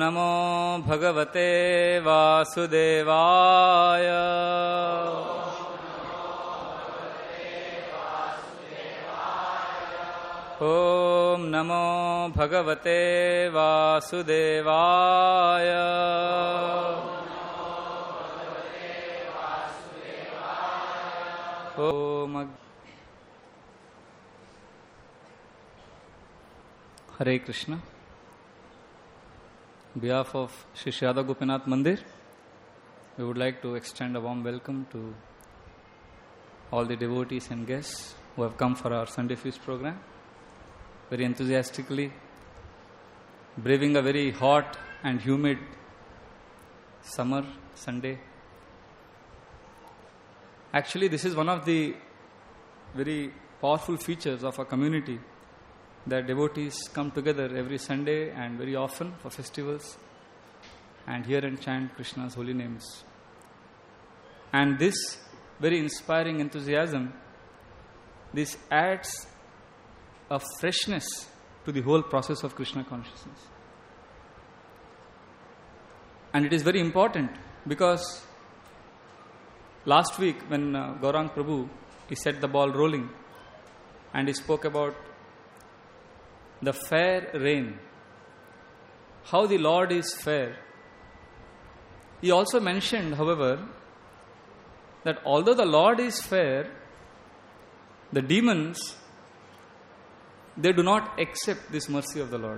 नमो भगवते वासुदेवाय। ॐ नमो भगवते वासुदेवाय। ॐ Hare Krishna. On behalf of Sri Radha Gopinath Mandir, we would like to extend a warm welcome to all the devotees and guests who have come for our Sunday Feast program. Very enthusiastically, braving a very hot and humid summer Sunday. Actually, this is one of the very powerful features of our community, that devotees come together every Sunday and very often for festivals and hear and chant Krishna's holy names. And this very inspiring enthusiasm, this adds a freshness to the whole process of Krishna consciousness. And it is very important because last week when Gaurang Prabhu, he set the ball rolling and he spoke about the fair rain, how the Lord is fair. He also mentioned, however, that although the Lord is fair, the demons, they do not accept this mercy of the Lord.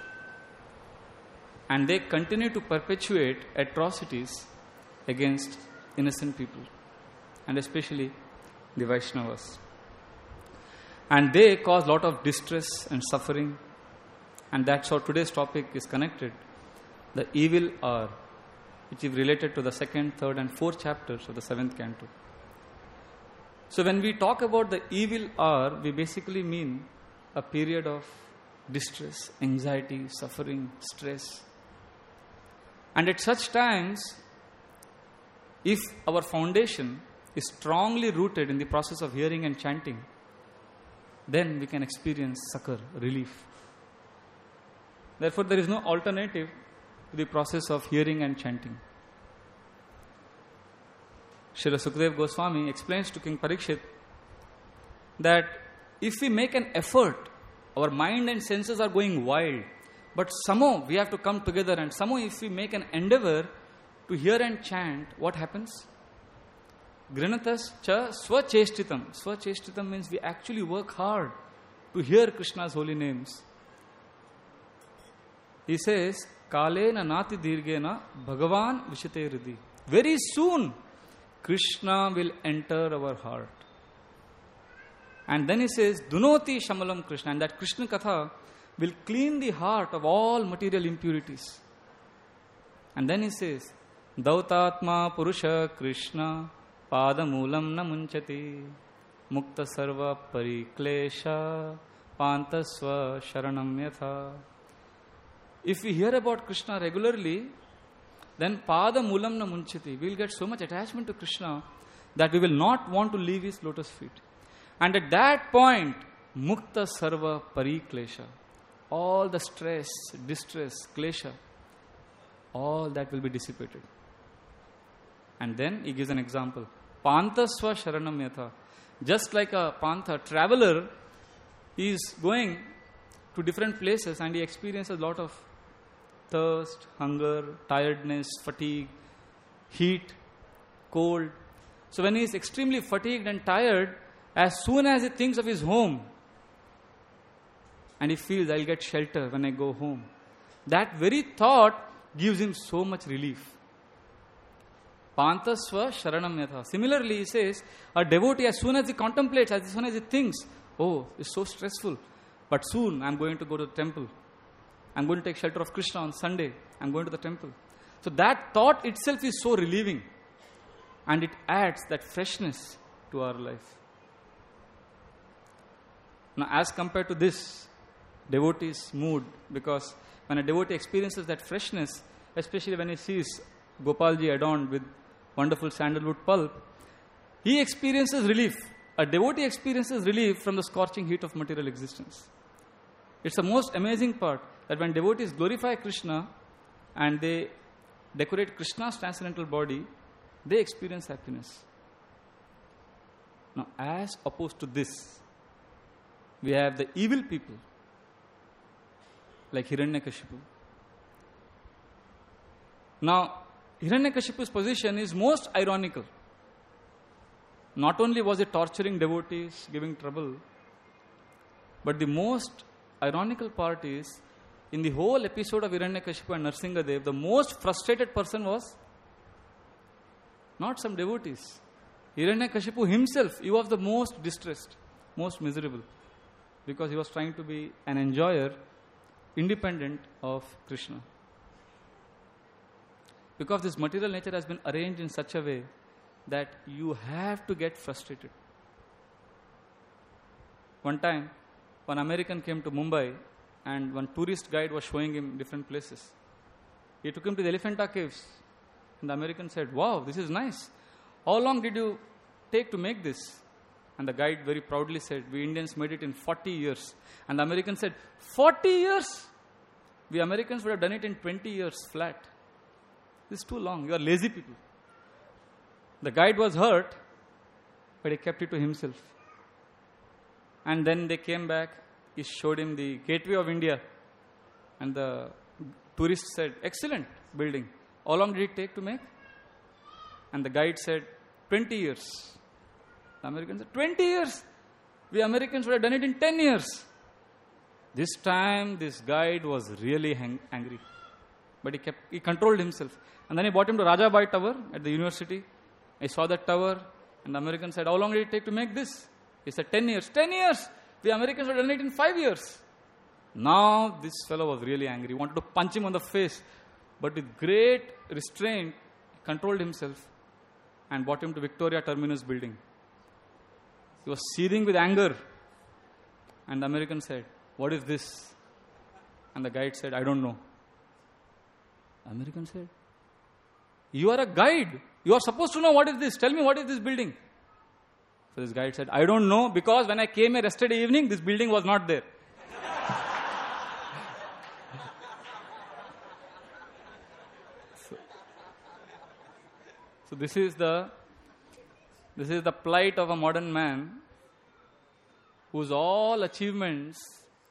And they continue to perpetuate atrocities against innocent people, and especially the Vaishnavas. And they cause a lot of distress and suffering. And that's how today's topic is connected. The evil hour, which is related to the 2nd, 3rd and 4th chapters of the 7th canto. So when we talk about the evil hour, we basically mean a period of distress, anxiety, suffering, stress. And at such times, if our foundation is strongly rooted in the process of hearing and chanting, then we can experience succor, relief. Therefore, there is no alternative to the process of hearing and chanting. Srila Sukadeva Goswami explains to King Parikshit that if we make an effort, our mind and senses are going wild, but somehow we have to come together, and somehow if we make an endeavor to hear and chant, what happens? Grinatas cha swacheshtitam. Swacheshtitam means we actually work hard to hear Krishna's holy names. He says, Kalena nati dirgena Bhagavan vishate hridi. Very soon, Krishna will enter our heart. And then he says, Dunoti shamalam Krishna. And that Krishna Katha will clean the heart of all material impurities. And then he says, Dautatma Purusha Krishna Padamulam na munchati Mukta sarva pariklesha Pantasva sharanam yatha. If we hear about Krishna regularly, then Padamulam na munchati, we will get so much attachment to Krishna that we will not want to leave his lotus feet. And at that point, Mukta sarva pariklesha, all the stress, distress, klesha, all that will be dissipated. And then he gives an example. Pantasva sharanam yatha. Just like a pantha, traveler, he is going to different places and he experiences a lot of thirst, hunger, tiredness, fatigue, heat, cold. So when he is extremely fatigued and tired, as soon as he thinks of his home and he feels, I'll get shelter when I go home, that very thought gives him so much relief. Pantasva sharanam yatha. Similarly, he says, a devotee, as soon as he contemplates, as soon as he thinks, oh, it's so stressful, but soon I'm going to go to the temple. I'm going to take shelter of Krishna on Sunday. I'm going to the temple. So that thought itself is so relieving. And it adds that freshness to our life. Now, as compared to this, devotee's mood, because when a devotee experiences that freshness, especially when he sees Gopalji adorned with wonderful sandalwood pulp, he experiences relief. A devotee experiences relief from the scorching heat of material existence. It's the most amazing part, that when devotees glorify Krishna, and they decorate Krishna's transcendental body, they experience happiness. Now, as opposed to this, we have the evil people like Hiranyakashipu. Now, Hiranyakashipu's position is most ironical. Not only was he torturing devotees, giving trouble, but the most ironical part is, in the whole episode of Hiranyakashipu and Narsingadev, the most frustrated person was not some devotees. Hiranyakashipu himself, he was the most distressed, most miserable, because he was trying to be an enjoyer, independent of Krishna. Because this material nature has been arranged in such a way that you have to get frustrated. One time, one American came to Mumbai and one tourist guide was showing him different places. He took him to the Elephanta Caves. And the American said, "Wow, this is nice. How long did you take to make this?" And the guide very proudly said, "We Indians made it in 40 years. And the American said, 40 years? We Americans would have done it in 20 years flat. This is too long. You are lazy people." The guide was hurt, but he kept it to himself. And then they came back. He showed him the gateway of India. And the tourist said, "Excellent building. How long did it take to make?" And the guide said, 20 years. The American said, 20 years? We Americans would have done it in 10 years. This time, this guide was really angry. But he controlled himself. And then he brought him to Rajabai Tower at the university. I saw that tower. And the American said, "How long did it take to make this?" He said, 10 years. 10 years? We Americans would have done it in 5 years. Now, this fellow was really angry. He wanted to punch him on the face. But with great restraint, he controlled himself and brought him to Victoria Terminus building. He was seething with anger. And the American said, "What is this?" And the guide said, "I don't know." The American said, "You are a guide. You are supposed to know what is this. Tell me, what is this building?" So this guide said, "I don't know, because when I came here yesterday evening, this building was not there." So this is the plight of a modern man whose all achievements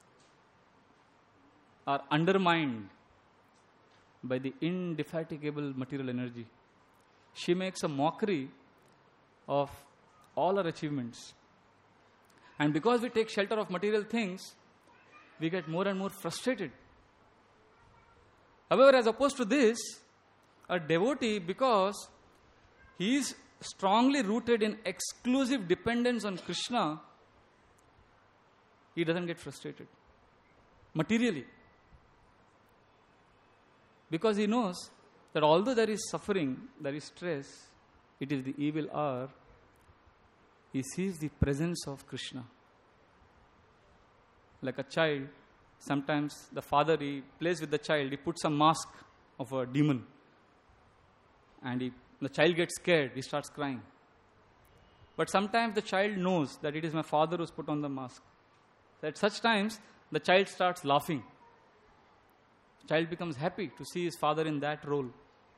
are undermined by the indefatigable material energy. She makes a mockery of all our achievements. And because we take shelter of material things, we get more and more frustrated. However, as opposed to this, a devotee, because he is strongly rooted in exclusive dependence on Krishna, he doesn't get frustrated materially. Because he knows that although there is suffering, there is stress, it is the evil hour, he sees the presence of Krishna. Like a child, sometimes the father, he plays with the child, he puts a mask of a demon. And the child gets scared, he starts crying. But sometimes the child knows that it is my father who's put on the mask. At such times, the child starts laughing. The child becomes happy to see his father in that role.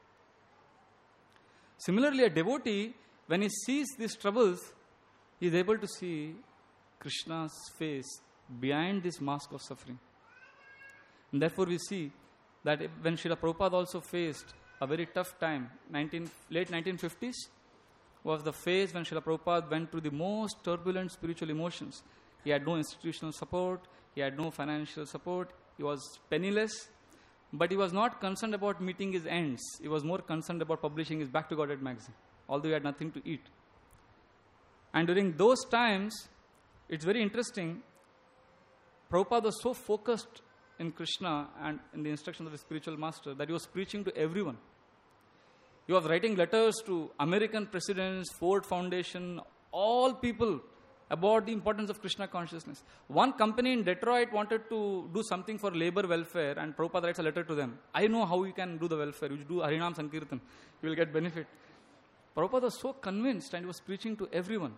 Similarly, a devotee, when he sees these troubles, he is able to see Krishna's face behind this mask of suffering. And therefore we see that when Srila Prabhupada also faced a very tough time, late 1950s, was the phase when Srila Prabhupada went through the most turbulent spiritual emotions. He had no institutional support, he had no financial support, he was penniless, but he was not concerned about meeting his ends. He was more concerned about publishing his Back to Godhead magazine, although he had nothing to eat. And during those times, it's very interesting, Prabhupada was so focused in Krishna and in the instructions of his spiritual master that he was preaching to everyone. He was writing letters to American presidents, Ford Foundation, all people about the importance of Krishna consciousness. One company in Detroit wanted to do something for labor welfare, and Prabhupada writes a letter to them. "I know how you can do the welfare. You do Harinam Sankirtan. You will get benefit." Prabhupada was so convinced and he was preaching to everyone.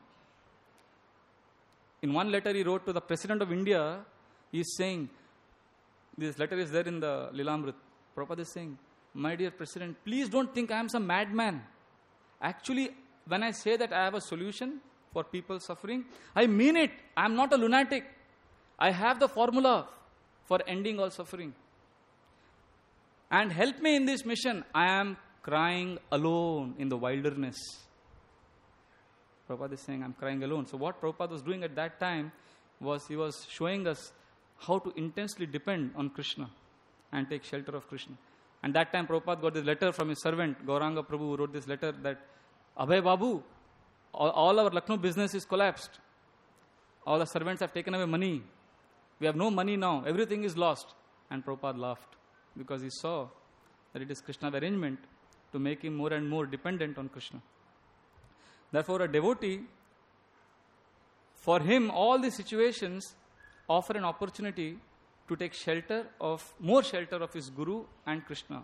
In one letter he wrote to the President of India, he is saying, this letter is there in the Lilamrit, Prabhupada is saying, my dear President, please don't think I am some madman. Actually, when I say that I have a solution for people suffering, I mean it. I am not a lunatic. I have the formula for ending all suffering. And help me in this mission. I am crying alone in the wilderness. Prabhupada is saying, I'm crying alone. So what Prabhupada was doing at that time was he was showing us how to intensely depend on Krishna and take shelter of Krishna. And that time Prabhupada got this letter from his servant, Gauranga Prabhu, who wrote this letter that, Abhay Babu, all our Lucknow business is collapsed. All the servants have taken away money. We have no money now. Everything is lost. And Prabhupada laughed because he saw that it is Krishna's arrangement to make him more and more dependent on Krishna. Therefore, a devotee, for him, all these situations offer an opportunity to take more shelter of his Guru and Krishna.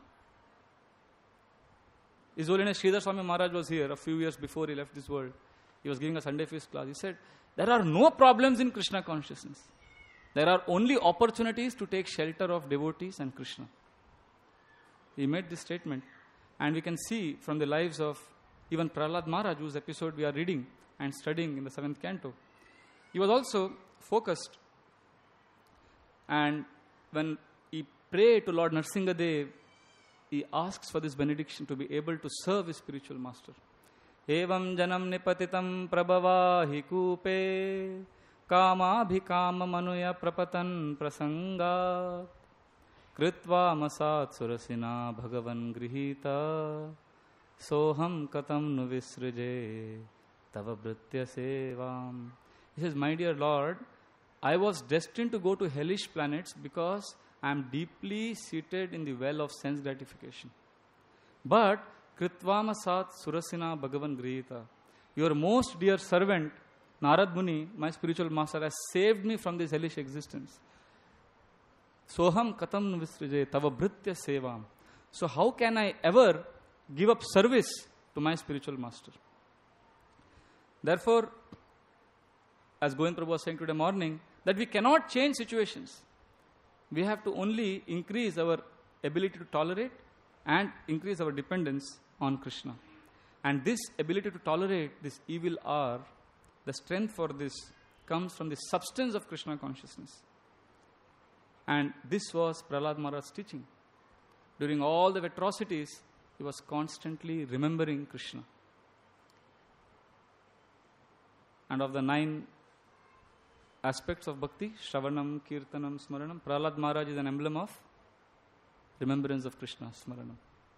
His Holiness Sridhar Swami Maharaj was here a few years before he left this world. He was giving a Sunday feast class. He said, there are no problems in Krishna consciousness. There are only opportunities to take shelter of devotees and Krishna. He made this statement, and we can see from the lives of even Prahlad Maharaj, whose episode we are reading and studying in the 7th canto. He was also focused, and when he prayed to Lord Narsingadev, he asks for this benediction to be able to serve his spiritual master. Evam janam nipatitam prabhavahi kupe kamabhikama manuya prapatan prasanga kritva masat surasina bhagavan grihita soham katam nu visrije tava bhritya sevam. He says, my dear Lord, I was destined to go to hellish planets because I am deeply seated in the well of sense gratification. But Kritvamasat Surasina Bhagavan Grihita, your most dear servant, Narad Muni, my spiritual master, has saved me from this hellish existence. Soham katam nuvisrije tava bhritya sevam. So how can I ever give up service to my spiritual master? Therefore, as Govind Prabhu was saying today morning, that we cannot change situations. We have to only increase our ability to tolerate and increase our dependence on Krishna. And this ability to tolerate this evil hour, the strength for this comes from the substance of Krishna consciousness. And this was Prahlad Maharaj's teaching. During all the atrocities, he was constantly remembering Krishna. And of the 9 aspects of bhakti, Shravanam, Kirtanam, Smaranam, Prahlad Maharaj is an emblem of remembrance of Krishna, Smaranam.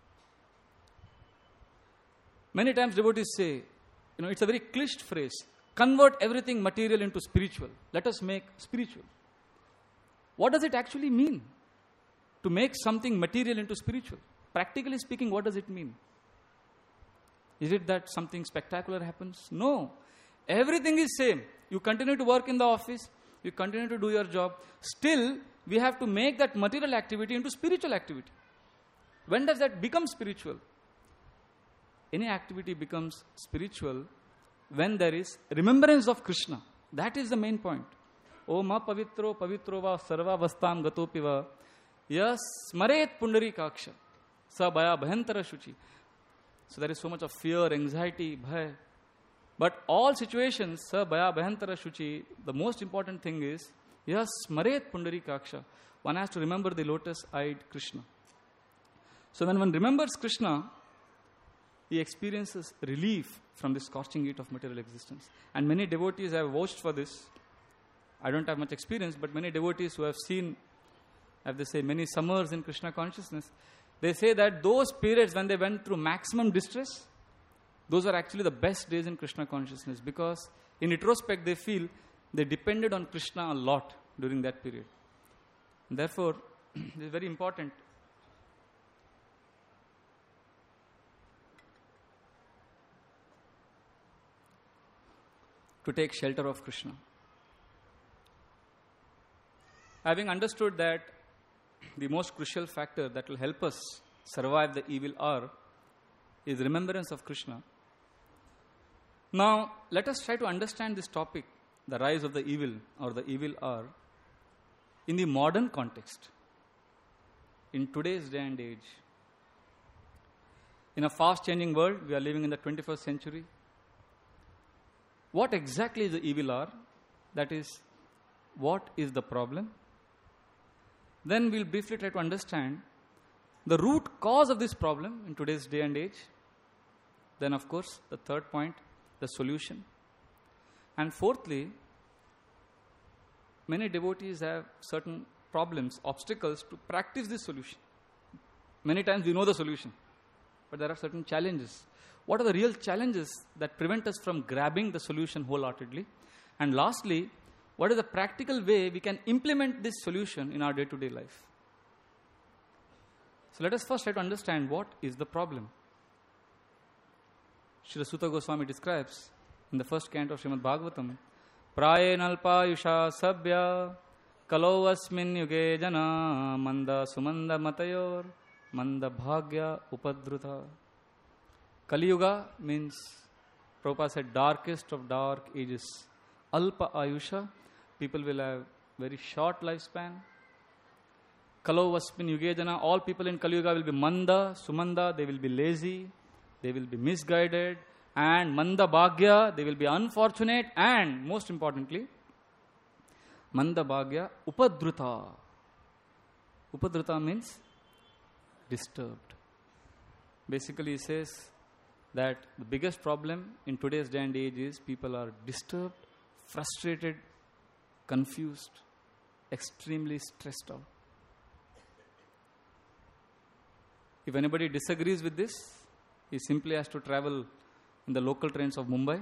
Many times devotees say, it's a very cliched phrase, convert everything material into spiritual. Let us make spiritual. What does it actually mean to make something material into spiritual? Practically speaking, what does it mean? Is it that something spectacular happens? No. Everything is same. You continue to work in the office, you continue to do your job. Still, we have to make that material activity into spiritual activity. When does that become spiritual? Any activity becomes spiritual when there is remembrance of Krishna. That is the main point. O ma pavitro pavitro va sarva vastam gatopiva yas smaret pundari kaksha sa baya bhayantara shuchi. So there is so much of fear, anxiety, bhay. But all situations, sa baya bhayantara shuchi, the most important thing is yas smaret pundari kaksha. One has to remember the lotus-eyed Krishna. So when one remembers Krishna, he experiences relief from the scorching heat of material existence. And many devotees have vouched for this. I don't have much experience, but many devotees who have seen, as they say, many summers in Krishna consciousness, they say that those periods when they went through maximum distress, those are actually the best days in Krishna consciousness, because in retrospect they feel they depended on Krishna a lot during that period. And therefore, it is very important to take shelter of Krishna. Having understood that the most crucial factor that will help us survive the evil hour is remembrance of Krishna. Now, let us try to understand this topic, the rise of the evil or the evil hour, in the modern context. in today's day and age. In a fast changing world, we are living in the 21st century. What exactly is the evil hour? That is, what is the problem? Then we'll briefly try to understand the root cause of this problem in today's day and age. Then, of course, the third point, the solution. And fourthly, many devotees have certain problems, obstacles to practice this solution. Many times we know the solution, but there are certain challenges. What are the real challenges that prevent us from grabbing the solution wholeheartedly? And lastly, what is the practical way we can implement this solution in our day-to-day life? So let us first try to understand what is the problem. Srila Sutta Goswami describes in the first canto of Srimad Bhagavatam, Prayenalpa yusha sabya kalo asmin yuge jana manda sumanda matayor manda bhagya upadruta. Kali Yuga means, Prabhupada said, darkest of dark ages. Alpa ayusha, people will have very short lifespan. Kalo asmin yuge jana, all people in Kali Yuga will be manda, sumanda, they will be lazy, they will be misguided, and manda bhagya, they will be unfortunate, and most importantly, manda bhagya upadruta. Upadruta means disturbed. Basically, he says that the biggest problem in today's day and age is people are disturbed, frustrated, confused, extremely stressed out. If anybody disagrees with this, he simply has to travel in the local trains of Mumbai.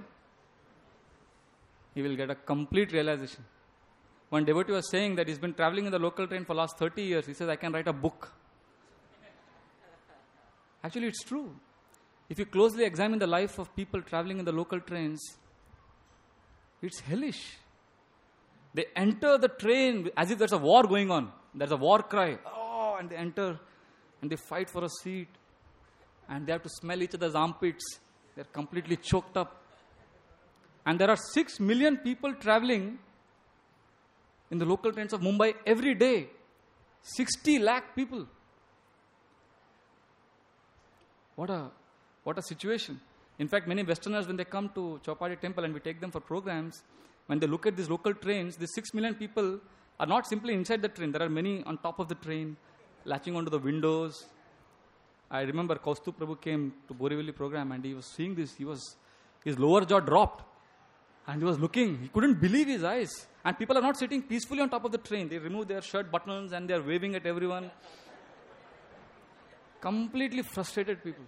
He will get a complete realization. One devotee was saying that he's been traveling in the local train for the last 30 years. He says, I can write a book. Actually, it's true. If you closely examine the life of people traveling in the local trains, it's hellish. They enter the train as if there's a war going on. There's a war cry. Oh, and they enter and they fight for a seat. And they have to smell each other's armpits. They're completely choked up. And there are 6 million people traveling in the local trains of Mumbai every day. 60 lakh people. What a situation. In fact, many Westerners, when they come to Chowpatty Temple and we take them for programs, when they look at these local trains, these 6 million people are not simply inside the train. There are many on top of the train, latching onto the windows. I remember Kaustuv Prabhu came to Borivali program and he was seeing this. His lower jaw dropped and he was looking. He couldn't believe his eyes. And people are not sitting peacefully on top of the train. They remove their shirt buttons and they are waving at everyone. Completely frustrated people.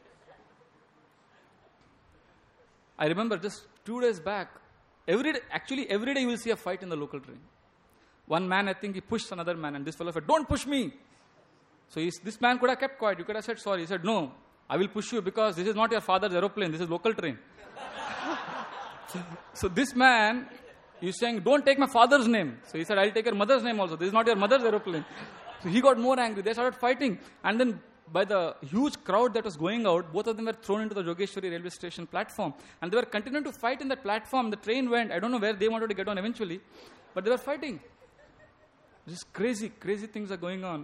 I remember just 2 days back, every day you will see a fight in the local train. One man, I think he pushed another man and this fellow said, don't push me. So this man could have kept quiet. You could have said sorry. He said, no, I will push you because this is not your father's aeroplane. This is local train. So this man is saying, don't take my father's name. So he said, I'll take your mother's name also. This is not your mother's aeroplane. So he got more angry. They started fighting. And then by the huge crowd that was going out, both of them were thrown into the Jogeshwari railway station platform. And they were continuing to fight in that platform. The train went. I don't know where they wanted to get on eventually. But they were fighting. Just crazy things are going on.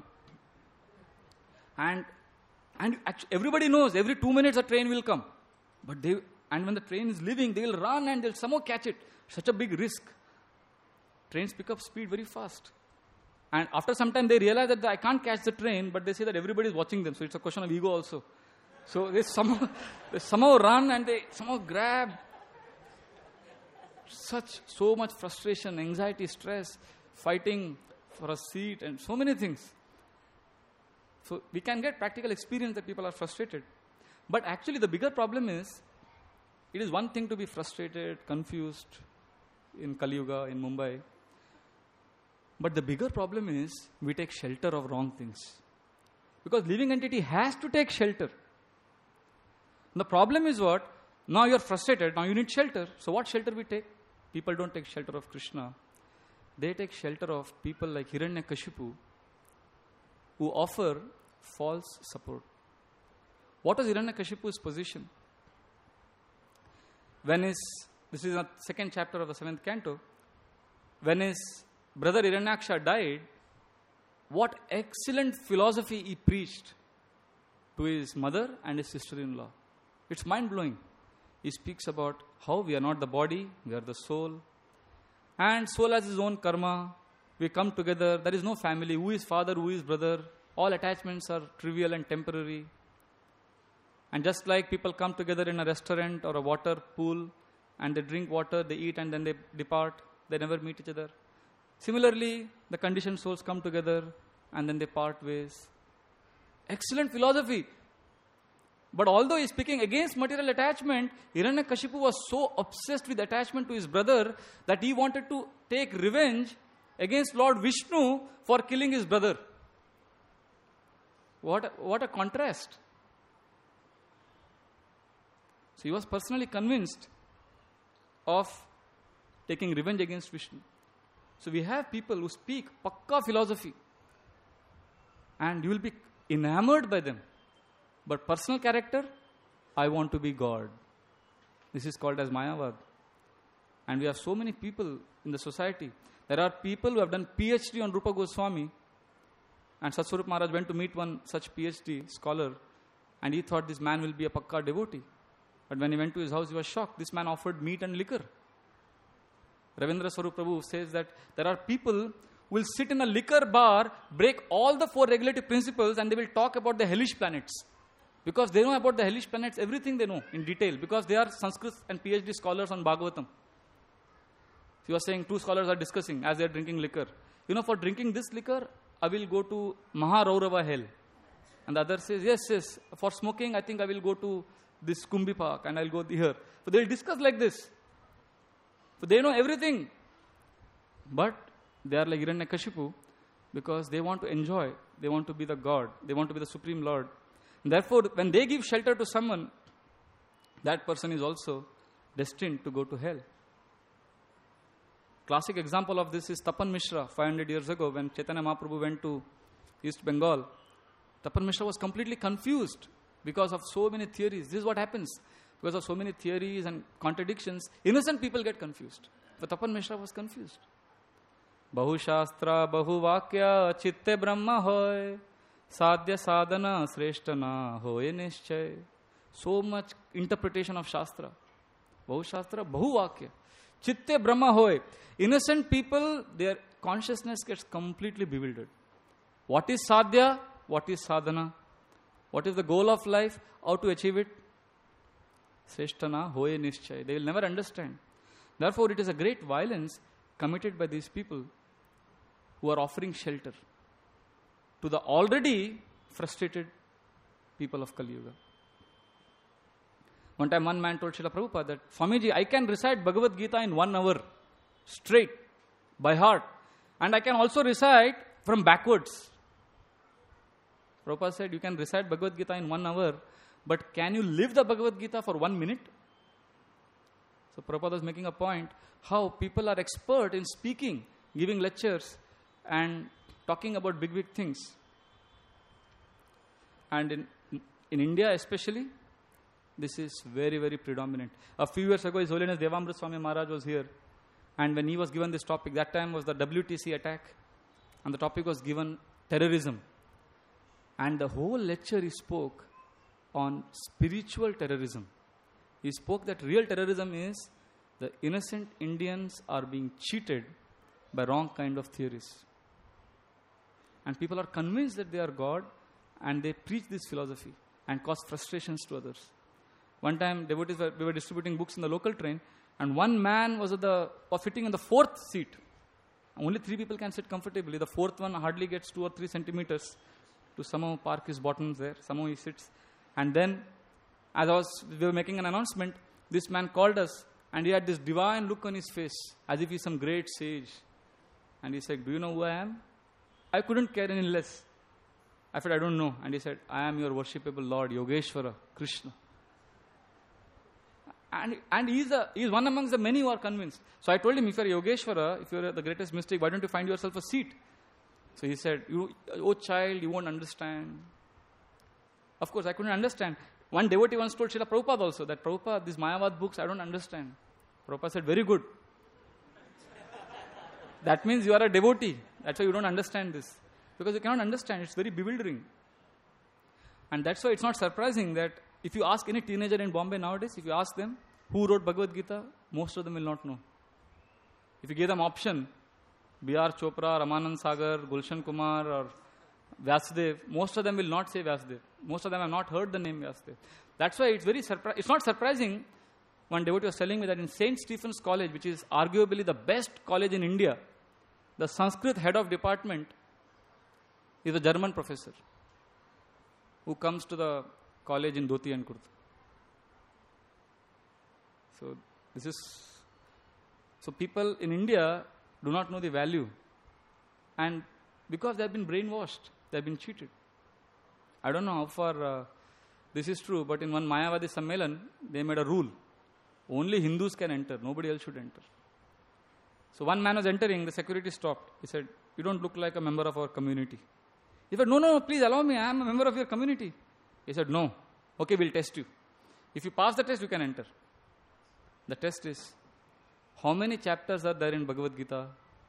And actually everybody knows every 2 minutes a train will come. And when the train is leaving, they will run and they'll somehow catch it. Such a big risk. Trains pick up speed very fast. And after some time they realize that I can't catch the train, but they say that everybody is watching them. So it's a question of ego also. So they somehow run and they somehow grab. So much frustration, anxiety, stress, fighting for a seat and so many things. So we can get practical experience that people are frustrated. But actually the bigger problem is, it is one thing to be frustrated, confused in Kali Yuga, in Mumbai. But the bigger problem is, we take shelter of wrong things. Because living entity has to take shelter. The problem is what? Now you are frustrated, now you need shelter. So what shelter we take? People don't take shelter of Krishna. They take shelter of people like Hiranyakashipu, who offer false support. What was Hiranyakashipu's position? This is the 2nd chapter of the 7th canto, when his brother Hiranyaksha died, what excellent philosophy he preached to his mother and his sister-in-law. It's mind-blowing. He speaks about how we are not the body, we are the soul. And soul has his own karma. We come together. There is no family. Who is father, who is brother? All attachments are trivial and temporary. And just like people come together in a restaurant or a water pool, and they drink water, they eat, and then they depart, they never meet each other. Similarly, the conditioned souls come together, and then they part ways. Excellent philosophy. But although he is speaking against material attachment, Hiranyakashipu was so obsessed with attachment to his brother that he wanted to take revenge against Lord Vishnu for killing his brother. What a contrast. So he was personally convinced of taking revenge against Vishnu. So we have people who speak pakka philosophy, and you will be enamored by them. But personal character, I want to be God. This is called as Mayavad. And we have so many people in the society. There are people who have done PhD on Rupa Goswami, and Satswarup Maharaj went to meet one such PhD scholar, and he thought this man will be a pakka devotee. But when he went to his house, he was shocked. This man offered meat and liquor. Ravindra Swarup Prabhu says that there are people who will sit in a liquor bar, break all the 4 regulative principles, and they will talk about the hellish planets. Because they know about the hellish planets, everything they know in detail. Because they are Sanskrit and PhD scholars on Bhagavatam. So you are saying 2 scholars are discussing as they are drinking liquor. For drinking this liquor, I will go to Maharaurava hell. And the other says, yes, for smoking, I think I will go to this Kumbhi Park and I will go here. So they will discuss like this. So they know everything. But they are like Hiranyakashipu because they want to enjoy. They want to be the God. They want to be the Supreme Lord. And therefore, when they give shelter to someone, that person is also destined to go to hell. Classic example of this is Tapan Mishra, 500 years ago, when Chaitanya Mahaprabhu went to East Bengal. Tapan Mishra was completely confused because of so many theories. This is what happens. Because of so many theories and contradictions, innocent people get confused. But Tapan Mishra was confused. Bahu Shastra, Bahu Vakya, Chitte Brahma hoy, Sadhya Sadhana, Sreshtana hoye Nischay. So much interpretation of Shastra. Bahu Shastra, Bahu Vakya. Chitte Brahma hoy. Innocent people, their consciousness gets completely bewildered. What is sadhya? What is sadhana? What is the goal of life? How to achieve it? Sreshtana hoye nischay. They will never understand. Therefore, it is a great violence committed by these people who are offering shelter to the already frustrated people of Kali Yuga. One time one man told Srila Prabhupada that, Swamiji, I can recite Bhagavad Gita in 1 hour, straight, by heart. And I can also recite from backwards. Prabhupada said, you can recite Bhagavad Gita in 1 hour, but can you live the Bhagavad Gita for 1 minute? So Prabhupada was making a point, how people are expert in speaking, giving lectures, and talking about big things. And in India especially, this is very, very predominant. A few years ago, His Holiness Devamrita Swami Maharaj was here. And when he was given this topic, that time was the WTC attack. And the topic was given terrorism. And the whole lecture he spoke on spiritual terrorism. He spoke that real terrorism is the innocent Indians are being cheated by wrong kind of theories. And people are convinced that they are God and they preach this philosophy and cause frustrations to others. One time, devotees we were distributing books in the local train, and one man was sitting in the 4th seat. Only 3 people can sit comfortably. The 4th one hardly gets 2 or 3 centimeters to somehow park his bottoms there. Somehow he sits. And then, as we were making an announcement, this man called us, and he had this divine look on his face, as if he's some great sage. And he said, do you know who I am? I couldn't care any less. I said, I don't know. And he said, I am your worshipable Lord, Yogeshwara, Krishna. And he's one amongst the many who are convinced. So I told him, if you're Yogeshwara, if you're the greatest mystic, why don't you find yourself a seat? So he said, oh child, you won't understand. Of course, I couldn't understand. One devotee once told Srila Prabhupada also that, Prabhupada, these Mayavad books, I don't understand. Prabhupada said, very good. That means you are a devotee. That's why you don't understand this. because you cannot understand. It's very bewildering. And that's why it's not surprising that if you ask any teenager in Bombay nowadays, if you ask them who wrote Bhagavad Gita, most of them will not know. If you give them option, B.R. Chopra, Ramanand Sagar, Gulshan Kumar or Vyasadeva, most of them will not say Vyasadeva. Most of them have not heard the name Vyasadeva. That's why it's not surprising. One devotee was telling me that in St. Stephen's College, which is arguably the best college in India, the Sanskrit head of department is a German professor who comes to the college in dhoti and kurta. So people in India do not know the value, and because they have been brainwashed, they have been cheated. I don't know how far this is true, but in one Mayavadi Sammelan, they made a rule. Only Hindus can enter, nobody else should enter. So one man was entering, the security stopped. He said, "You don't look like a member of our community." He said, No, please allow me, I am a member of your community. He said, "No, okay, we'll test you. If you pass the test, you can enter." The test is, how many chapters are there in Bhagavad Gita?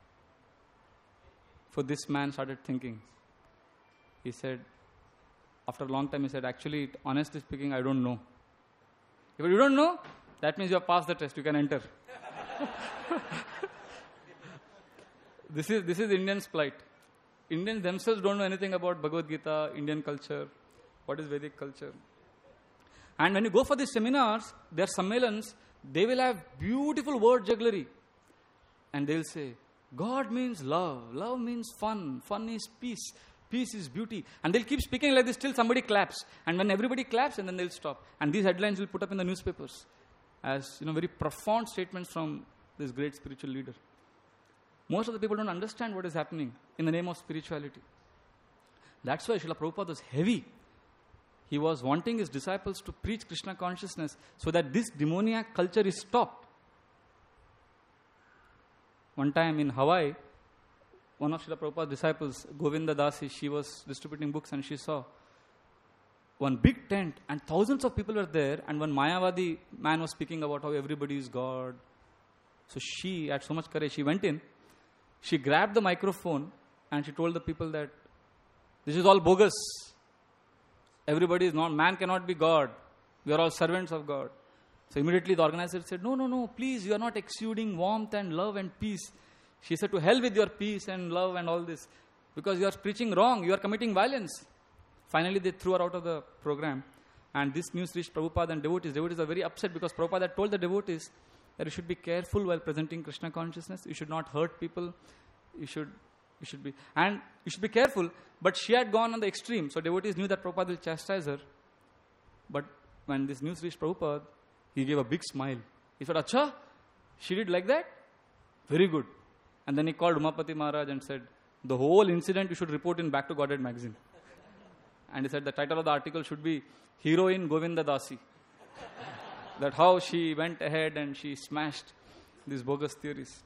For this man started thinking. He said, after a long time, he said, "Actually, honestly speaking, I don't know." If you don't know, that means you have passed the test, you can enter. This is Indians' plight. Indians themselves don't know anything about Bhagavad Gita, Indian culture, what is Vedic culture. And when you go for these seminars, their sammelans, they will have beautiful word jugglery. And they will say, God means love, love means fun, fun is peace, peace is beauty. And they'll keep speaking like this till somebody claps. And when everybody claps, and then they'll stop. And these headlines will put up in the newspapers as very profound statements from this great spiritual leader. Most of the people don't understand what is happening in the name of spirituality. That's why Srila Prabhupada was heavy. He was wanting his disciples to preach Krishna consciousness so that this demoniac culture is stopped. One time in Hawaii, one of Srila Prabhupada's disciples, Govinda Dasi, she was distributing books and she saw one big tent and thousands of people were there, and one Mayavadi man was speaking about how everybody is God. So she had so much courage, she went in, she grabbed the microphone and she told the people that this is all bogus. Everybody is not, man cannot be God. We are all servants of God. So immediately the organizer said, no, please, you are not exuding warmth and love and peace. She said, to hell with your peace and love and all this. Because you are preaching wrong, you are committing violence. Finally they threw her out of the program. And this news reached Prabhupada and devotees. Devotees are very upset because Prabhupada had told the devotees that you should be careful while presenting Krishna consciousness. You should not hurt people. You should be careful. But she had gone on the extreme. So devotees knew that Prabhupada will chastise her. But when this news reached Prabhupada, he gave a big smile. He said, Acha, she did like that? Very good. And then he called Umapati Maharaj and said, the whole incident you should report in Back to Godhead magazine. And he said the title of the article should be Heroine Govinda Dasi. That how she went ahead and she smashed these bogus theories.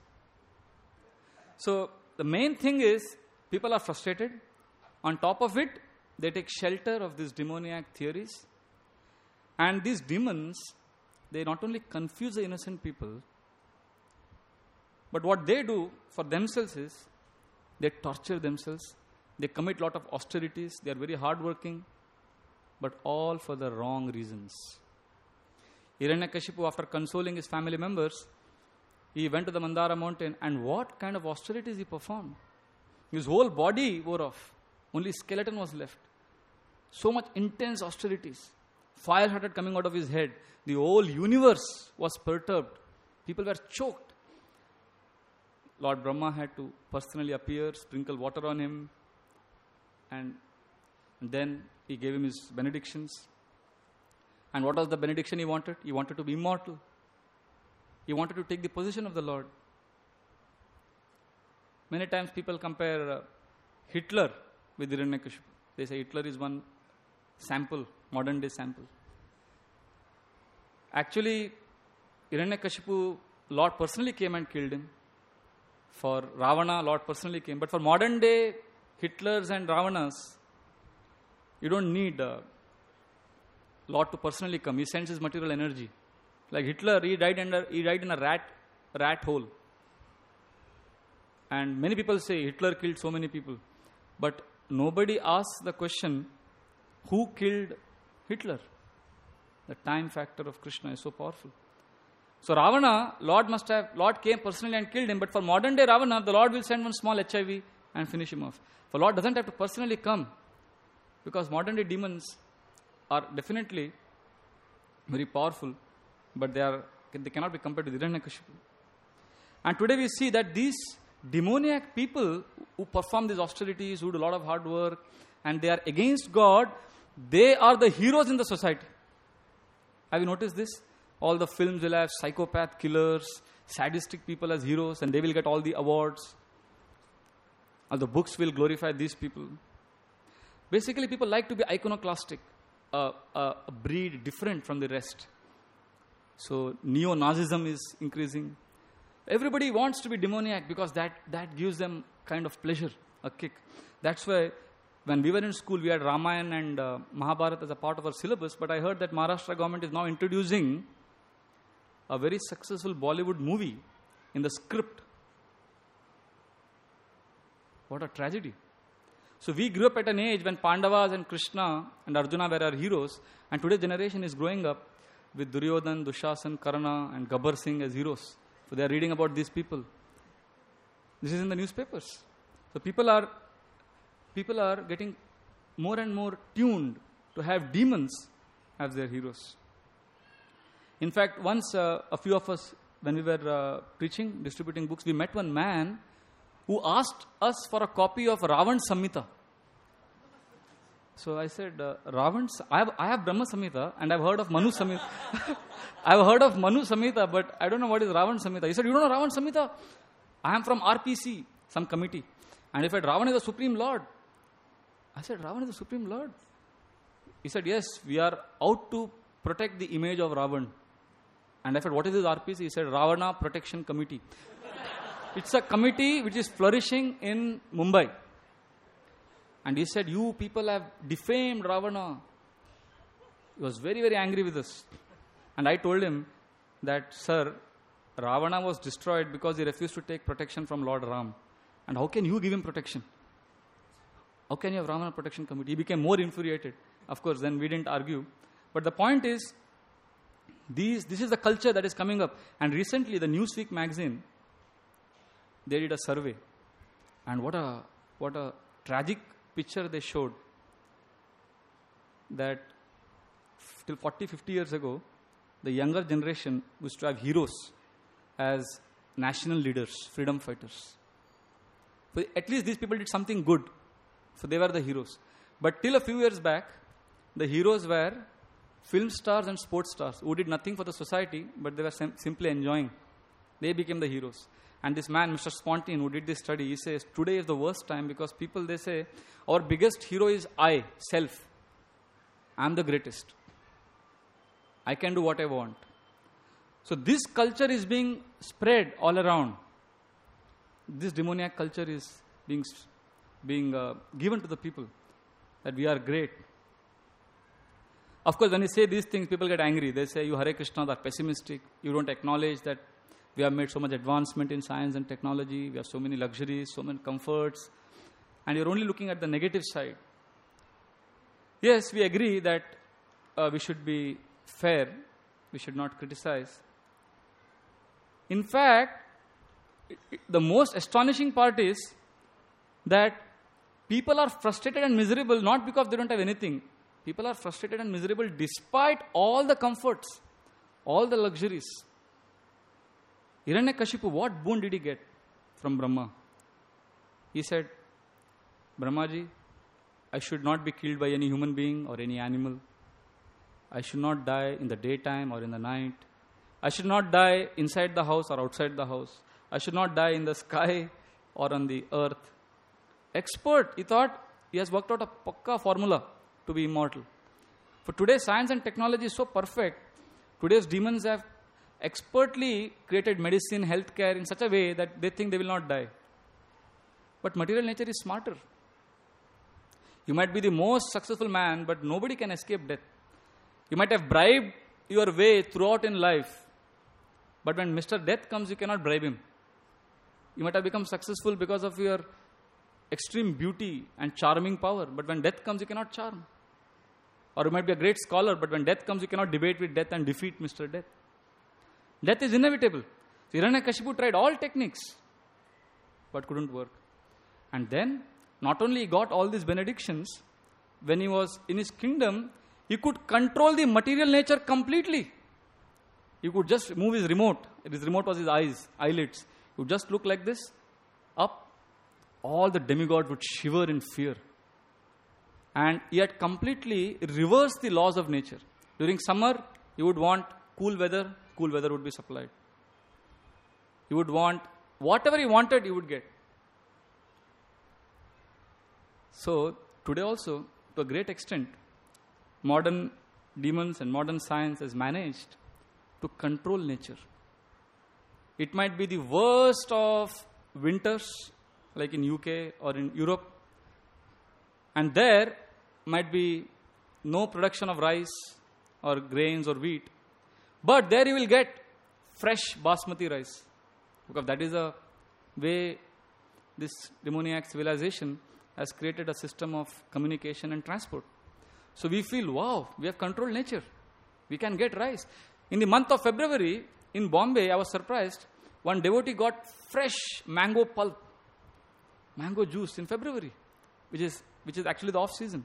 So the main thing is people are frustrated. On top of it, they take shelter of these demoniac theories. And these demons, they not only confuse the innocent people, but what they do for themselves is they torture themselves. They commit a lot of austerities. They are very hardworking, but all for the wrong reasons. Hiranyakashipu, after consoling his family members, he went to the Mandara mountain, and what kind of austerities he performed? His whole body wore off. Only skeleton was left. So much intense austerities. Fire started coming out of his head. The whole universe was perturbed. People were choked. Lord Brahma had to personally appear, sprinkle water on him, and then he gave him his benedictions. And what was the benediction he wanted? He wanted to be immortal. He wanted to take the position of the Lord. Many times people compare Hitler with Hiranyakashipu. They say Hitler is one sample, modern day sample. Actually, Hiranyakashipu, Lord personally came and killed him. For Ravana, Lord personally came. But for modern day Hitlers and Ravanas, you don't need Lord to personally come. He sends his material energy. Like Hitler, he died in a rat hole. And many people say Hitler killed so many people. But nobody asks the question, who killed Hitler? The time factor of Krishna is so powerful. So Ravana, Lord came personally and killed him, but for modern day Ravana, the Lord will send one small HIV and finish him off. The Lord doesn't have to personally come, because modern day demons are definitely very powerful, but they cannot be compared to the Hiranyakashipu. And today we see that these demoniac people who perform these austerities, who do a lot of hard work, and they are against God, they are the heroes in the society. Have you noticed this? All the films will have psychopath killers, sadistic people as heroes, and they will get all the awards. All the books will glorify these people. Basically, people like to be iconoclastic, a breed different from the rest. So, neo-Nazism is increasing. Everybody wants to be demoniac because that gives them kind of pleasure, a kick. That's why when we were in school, we had Ramayana and Mahabharata as a part of our syllabus, but I heard that Maharashtra government is now introducing a very successful Bollywood movie in the script. What a tragedy. So we grew up at an age when Pandavas and Krishna and Arjuna were our heroes, and today's generation is growing up with Duryodhan, Dushasan, Karna and Gabbar Singh as heroes. So they are reading about these people. This is in the newspapers. So people are getting more and more tuned to have demons as their heroes. In fact, once a few of us, when we were preaching, distributing books, we met one man who asked us for a copy of Ravan Samhita. So I said, I have Brahma Samhita and I've heard of Manu Samhita. I've heard of Manu Samhita, but I don't know what is Ravan Samhita. He said, you don't know Ravan Samhita? I am from RPC, some committee. And he said, Ravan is the Supreme Lord. I said, Ravan is the Supreme Lord? He said, yes, we are out to protect the image of Ravan. And I said, what is this RPC? He said, Ravana Protection Committee. It's a committee which is flourishing in Mumbai. And he said, you people have defamed Ravana. He was very, very angry with us. And I told him that, sir, Ravana was destroyed because he refused to take protection from Lord Ram. And how can you give him protection? How can you have Ravana Protection Committee? He became more infuriated. Of course, then we didn't argue. But the point is, this is the culture that is coming up. And recently, the Newsweek magazine, they did a survey. And what a tragic picture they showed. That till 40, 50 years ago, the younger generation used to have heroes as national leaders, freedom fighters. So at least these people did something good. So they were the heroes. But till a few years back, the heroes were film stars and sports stars who did nothing for the society, but they were simply enjoying. They became the heroes. And this man, Mr. Spontine, who did this study, he says, today is the worst time because people, they say, our biggest hero is I, self. I'm the greatest. I can do what I want. So this culture is being spread all around. This demoniac culture is being given to the people, that we are great. Of course, when you say these things, people get angry. They say, you Hare Krishnas are pessimistic. You don't acknowledge that we have made so much advancement in science and technology. We have so many luxuries, so many comforts. And you're only looking at the negative side. Yes, we agree that we should be fair. We should not criticize. In fact, the most astonishing part is that people are frustrated and miserable not because they don't have anything. People are frustrated and miserable despite all the comforts, all the luxuries. Hiranyakashipu, what boon did he get from Brahma? He said, Brahmaji, I should not be killed by any human being or any animal. I should not die in the daytime or in the night. I should not die inside the house or outside the house. I should not die in the sky or on the earth. Expert, he thought, he has worked out a pakka formula to be immortal. For today, science and technology is so perfect. Today's demons have expertly created medicine, healthcare in such a way that they think they will not die. But material nature is smarter. You might be the most successful man, but nobody can escape death. You might have bribed your way throughout in life, but when Mr. Death comes, you cannot bribe him. You might have become successful because of your extreme beauty and charming power, but when death comes, you cannot charm. Or you might be a great scholar, but when death comes, you cannot debate with death and defeat Mr. Death. Death is inevitable. So Hiranyakashipu tried all techniques, but couldn't work. And then, not only he got all these benedictions, when he was in his kingdom, he could control the material nature completely. He could just move his remote. His remote was his eyelids. He would just look like this, up. All the demigods would shiver in fear. And he had completely reversed the laws of nature. During summer, he would want cool weather would be supplied. He would want whatever he wanted, he would get. So, today also, to a great extent, modern demons and modern science has managed to control nature. It might be the worst of winters, like in UK or in Europe, and there might be no production of rice or grains or wheat, but there you will get fresh basmati rice, because that is the way this demoniac civilization has created a system of communication and transport. So we feel, wow, we have controlled nature. We can get rice. In the month of February, in Bombay, I was surprised. One devotee got fresh mango pulp, mango juice in February, which is actually the off-season.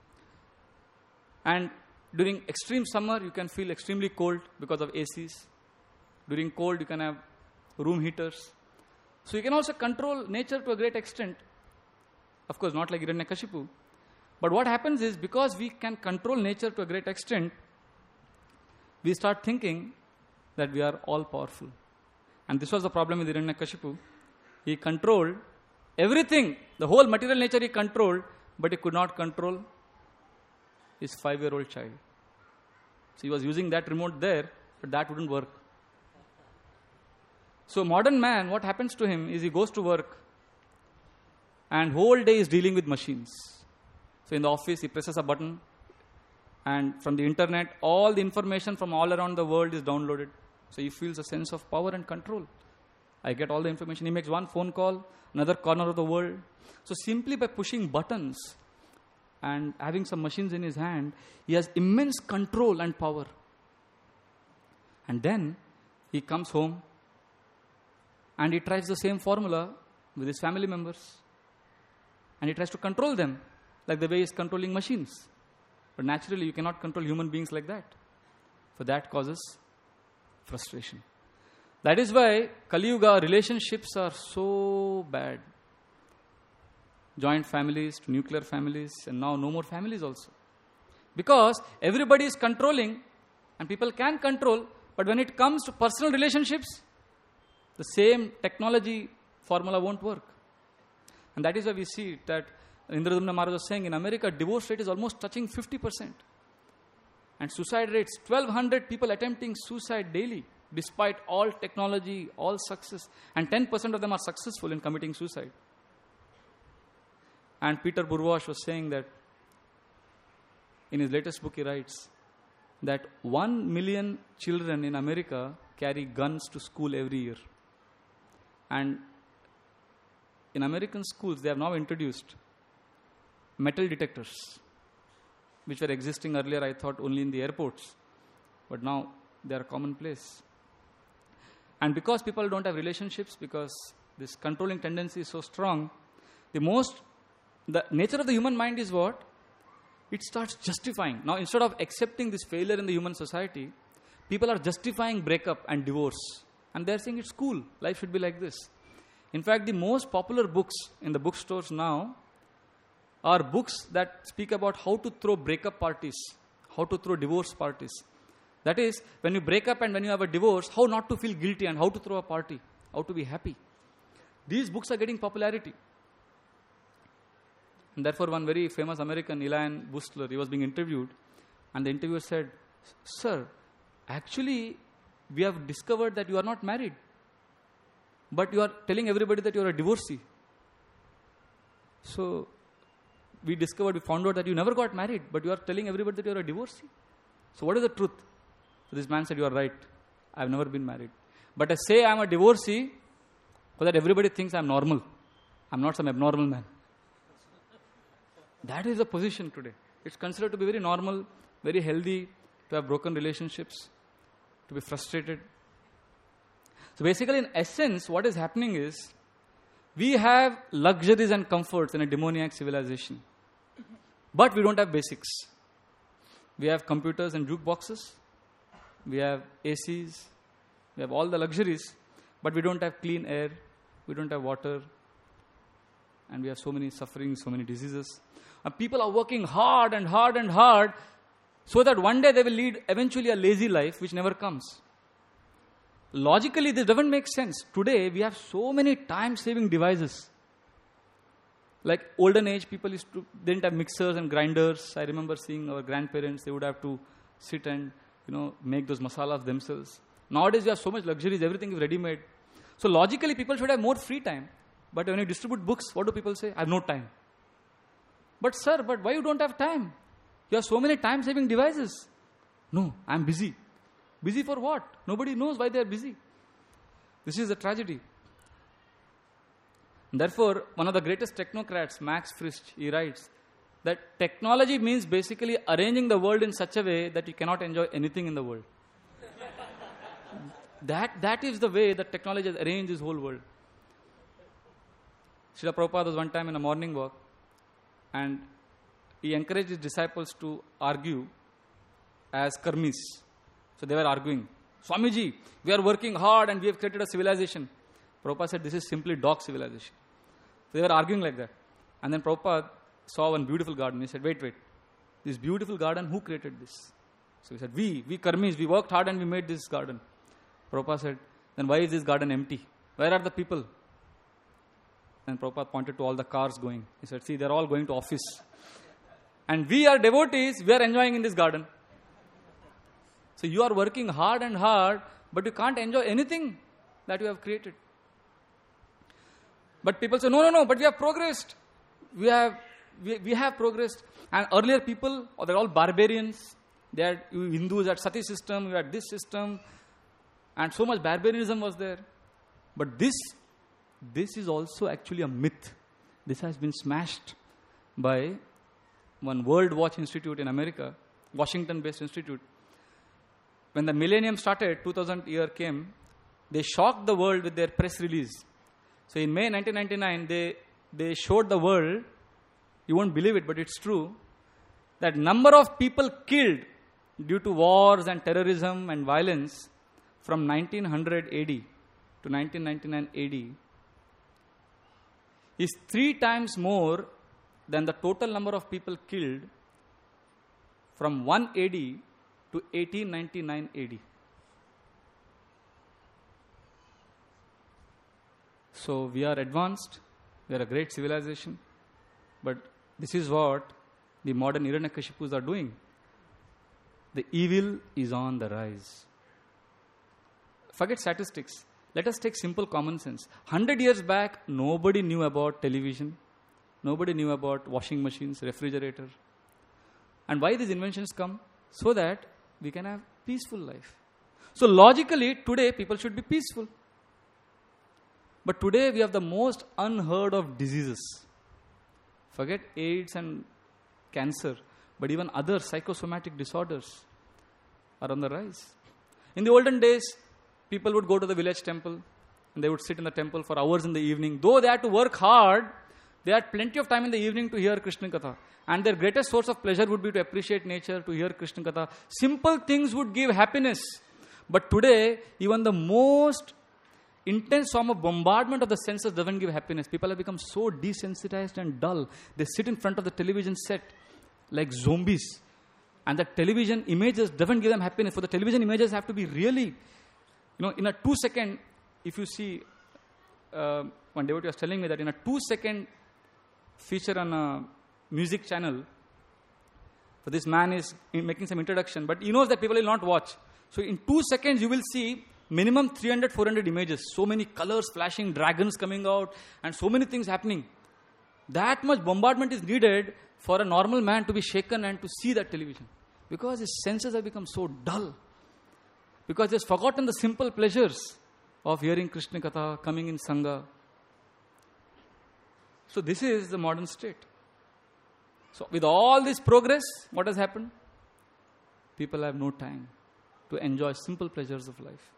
And during extreme summer, you can feel extremely cold because of ACs. During cold, you can have room heaters. So you can also control nature to a great extent. Of course, not like Hiranyakashipu. But what happens is, because we can control nature to a great extent, we start thinking that we are all powerful. And this was the problem with Hiranyakashipu. He controlled everything, the whole material nature he controlled, but he could not control his 5-year-old child. So he was using that remote there, but that wouldn't work. So modern man, what happens to him is he goes to work and whole day is dealing with machines. So in the office, he presses a button, and from the internet, all the information from all around the world is downloaded. So he feels a sense of power and control. I get all the information. He makes one phone call, another corner of the world. So simply by pushing buttons and having some machines in his hand, he has immense control and power. And then he comes home and he tries the same formula with his family members. And he tries to control them like the way he's controlling machines. But naturally, you cannot control human beings like that. For that causes frustration. That is why Kali Yuga relationships are so bad. Joint families to nuclear families, and now no more families also. Because everybody is controlling, and people can control, but when it comes to personal relationships, the same technology formula won't work. And that is why we see that Indradumna Maharaj was saying, in America, divorce rate is almost touching 50%. And suicide rates, 1,200 people attempting suicide daily, despite all technology, all success. And 10% of them are successful in committing suicide. And Peter Burwash was saying that, in his latest book he writes, that 1 million children in America carry guns to school every year. And in American schools, they have now introduced metal detectors, which were existing earlier, I thought, only in the airports. But now they are commonplace. And because people don't have relationships, because this controlling tendency is so strong, the nature of the human mind is what? It starts justifying. Now, instead of accepting this failure in the human society, people are justifying breakup and divorce. And they're saying it's cool. Life should be like this. In fact, the most popular books in the bookstores now are books that speak about how to throw breakup parties, how to throw divorce parties. That is, when you break up and when you have a divorce, how not to feel guilty and how to throw a party, how to be happy. These books are getting popularity. And therefore, one very famous American, Elian Bustler, he was being interviewed, and the interviewer said, "Sir, actually, we have discovered that you are not married, but you are telling everybody that you are a divorcee. So, we found out that you never got married, but you are telling everybody that you are a divorcee. So, what is the truth?" So this man said, "You are right. I have never been married. But I say I am a divorcee so that everybody thinks I am normal. I am not some abnormal man." That is the position today. It's considered to be very normal, very healthy, to have broken relationships, to be frustrated. So basically, in essence, what is happening is, we have luxuries and comforts in a demoniac civilization. But we don't have basics. We have computers and jukeboxes. We have ACs. We have all the luxuries. But we don't have clean air. We don't have water. And we have so many sufferings, so many diseases. And people are working hard and hard and hard so that one day they will lead eventually a lazy life which never comes. Logically, this doesn't make sense. Today, we have so many time-saving devices. Like olden age, people didn't have mixers and grinders. I remember seeing our grandparents, they would have to sit and, make those masalas themselves. Nowadays, you have so much luxuries, everything is ready-made. So logically, people should have more free time. But when you distribute books, what do people say? I have no time. But sir, why you don't have time? You have so many time-saving devices. No, I am busy. Busy for what? Nobody knows why they are busy. This is a tragedy. Therefore, one of the greatest technocrats, Max Frisch, he writes that technology means basically arranging the world in such a way that you cannot enjoy anything in the world. That is the way that technology has arranged this whole world. Srila Prabhupada was one time in a morning walk, and he encouraged his disciples to argue as karmis. So they were arguing. Swamiji, we are working hard and we have created a civilization. Prabhupada said, this is simply dog civilization. So they were arguing like that. And then Prabhupada saw one beautiful garden. He said, wait. This beautiful garden, who created this? So he said, we karmis, we worked hard and we made this garden. Prabhupada said, then why is this garden empty? Where are the people? Then Prabhupada pointed to all the cars going. He said, see, they're all going to office. And we are devotees, we are enjoying in this garden. So you are working hard and hard, but you can't enjoy anything that you have created. But people say, no, but we have progressed. We have progressed. And earlier people, they're all barbarians. Hindus had sati system, we had this system. And so much barbarianism was there. But this is also actually a myth. This has been smashed by one World Watch Institute in America, Washington-based institute. When the millennium started, 2000 year came, they shocked the world with their press release. So in May 1999, they showed the world, you won't believe it, but it's true, that number of people killed due to wars and terrorism and violence from 1900 AD to 1999 AD is 3 times more than the total number of people killed from 1 AD to 1899 AD. So we are advanced, we are a great civilization, but this is what the modern Hiranyakashipus are doing. The evil is on the rise. Forget statistics. Let us take simple common sense. 100 years back, nobody knew about television. Nobody knew about washing machines, refrigerator. And why these inventions come? So that we can have peaceful life. So logically, today people should be peaceful. But today we have the most unheard of diseases. Forget AIDS and cancer, but even other psychosomatic disorders are on the rise. In the olden days, people would go to the village temple and they would sit in the temple for hours in the evening. Though they had to work hard, they had plenty of time in the evening to hear Krishna Katha. And their greatest source of pleasure would be to appreciate nature, to hear Krishna Katha. Simple things would give happiness. But today, even the most intense form of bombardment of the senses doesn't give happiness. People have become so desensitized and dull. They sit in front of the television set like zombies. And the television images doesn't give them happiness. For the television images have to be really, in a 2-second, if you see, one devotee was telling me that in a 2-second feature on a music channel, so this man is making some introduction, but he knows that people will not watch. So in 2 seconds, you will see minimum 300-400 images. So many colors flashing, dragons coming out, and so many things happening. That much bombardment is needed for a normal man to be shaken and to see that television. Because his senses have become so dull. Because he has forgotten the simple pleasures of hearing Krishna Katha, coming in Sangha. So this is the modern state. So with all this progress, what has happened? People have no time to enjoy simple pleasures of life.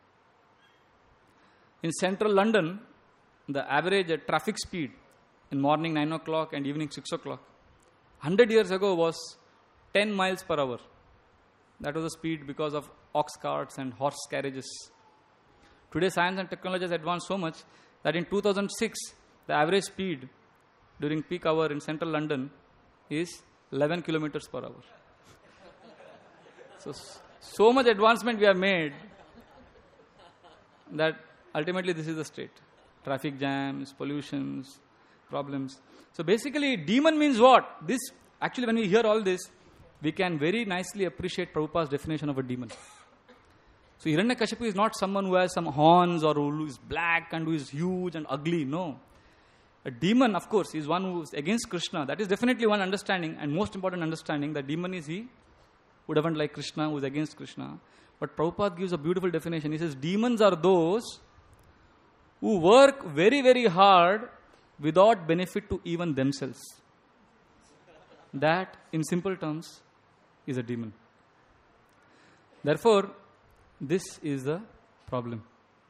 In central London, the average traffic speed in morning 9 o'clock and evening 6 o'clock, 100 years ago was 10 miles per hour. That was the speed because of ox carts and horse carriages. Today, science and technology has advanced so much that in 2006, the average speed during peak hour in central London is 11 kilometers per hour. So much advancement we have made that ultimately this is the state. Traffic jams, pollutions, problems. So basically, demon means what? This, actually when we hear all this, we can very nicely appreciate Prabhupada's definition of a demon. So Hiranyakashipu is not someone who has some horns or who is black and who is huge and ugly. No. A demon, of course, is one who is against Krishna. That is definitely one understanding, and most important understanding. The demon is he who doesn't like Krishna, who is against Krishna. But Prabhupada gives a beautiful definition. He says, demons are those who work very, very hard without benefit to even themselves. That, in simple terms, is a demon. Therefore, this is the problem.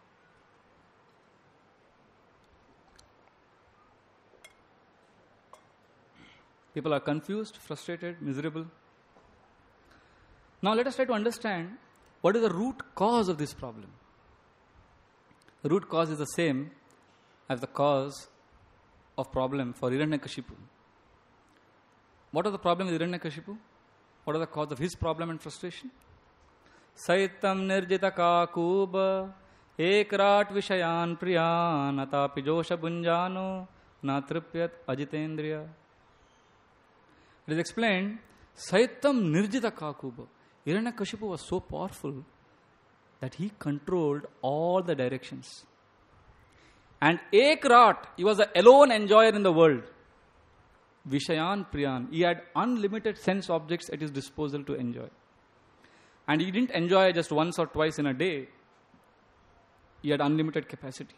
People are confused, frustrated, miserable. Now let us try to understand what is the root cause of this problem. The root cause is the same as the cause of problem for Hiranyakashipu. What are the problem with Hiranyakashipu? What are the cause of his problem and frustration? Saitam nirjita kakuba ekrat vishayan priyan atapi josha bunjano natripyat ajitendriya. It is explained, Saitam nirjita kakuba. Hiranyakashipu was so powerful that he controlled all the directions. And ekrat, he was the alone enjoyer in the world. Vishayan priyan, he had unlimited sense objects at his disposal to enjoy. And he didn't enjoy just once or twice in a day. He had unlimited capacity.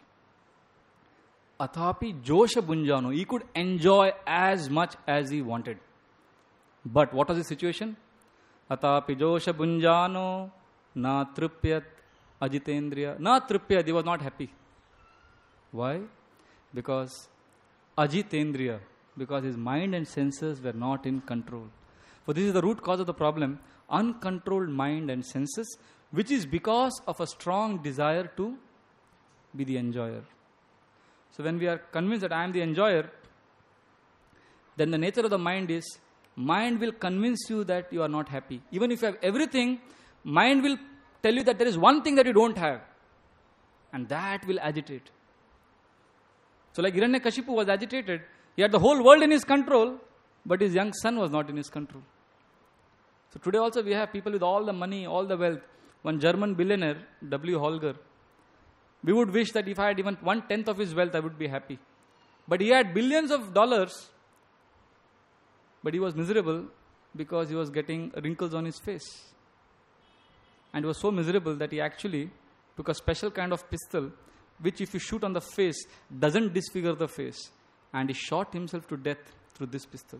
Athapi josha bunjano, he could enjoy as much as he wanted. But what was the situation? Atapi josha bunjano na trupyat ajitendriya. Na trupyat, he was not happy. Why? Because ajitendriya, because his mind and senses were not in control. For this is the root cause of the problem, uncontrolled mind and senses, which is because of a strong desire to be the enjoyer. So when we are convinced that I am the enjoyer, then the nature of the mind is, mind will convince you that you are not happy. Even if you have everything, mind will tell you that there is one thing that you don't have. And that will agitate. So like Hiranyakashipu was agitated, he had the whole world in his control, but his young son was not in his control. So today also we have people with all the money, all the wealth. One German billionaire, W. Holger, we would wish that if I had even 1/10 of his wealth, I would be happy. But he had billions of dollars, but he was miserable because he was getting wrinkles on his face. And he was so miserable that he actually took a special kind of pistol, which if you shoot on the face, doesn't disfigure the face. And he shot himself to death through this pistol.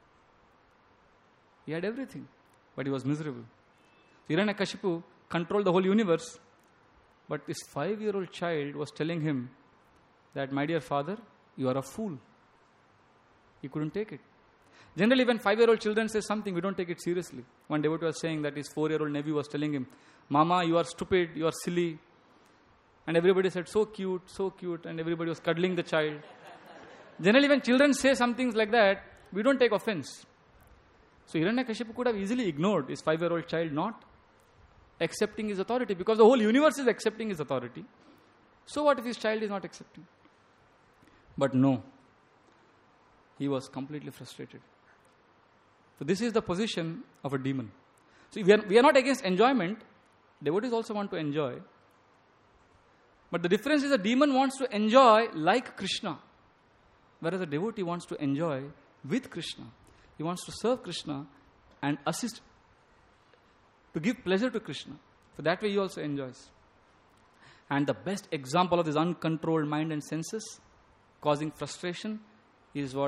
He had everything, but he was miserable. Hiranyakashipu controlled the whole universe, but this 5-year-old child was telling him that, my dear father, you are a fool. He couldn't take it. Generally, when 5-year-old children say something, we don't take it seriously. One devotee was saying that his 4-year-old nephew was telling him, Mama, you are stupid, you are silly. And everybody said, so cute, and everybody was cuddling the child. Generally, when children say some things like that, we don't take offense. So Hiranyakashipu could have easily ignored his 5-year-old child not accepting his authority, because the whole universe is accepting his authority. So what if his child is not accepting? But no. He was completely frustrated. So this is the position of a demon. So we are not against enjoyment. Devotees also want to enjoy. But the difference is a demon wants to enjoy like Krishna, whereas a devotee wants to enjoy with Krishna. He wants to serve Krishna and assist, to give pleasure to Krishna. For that way he also enjoys. And the best example of this uncontrolled mind and senses causing frustration is what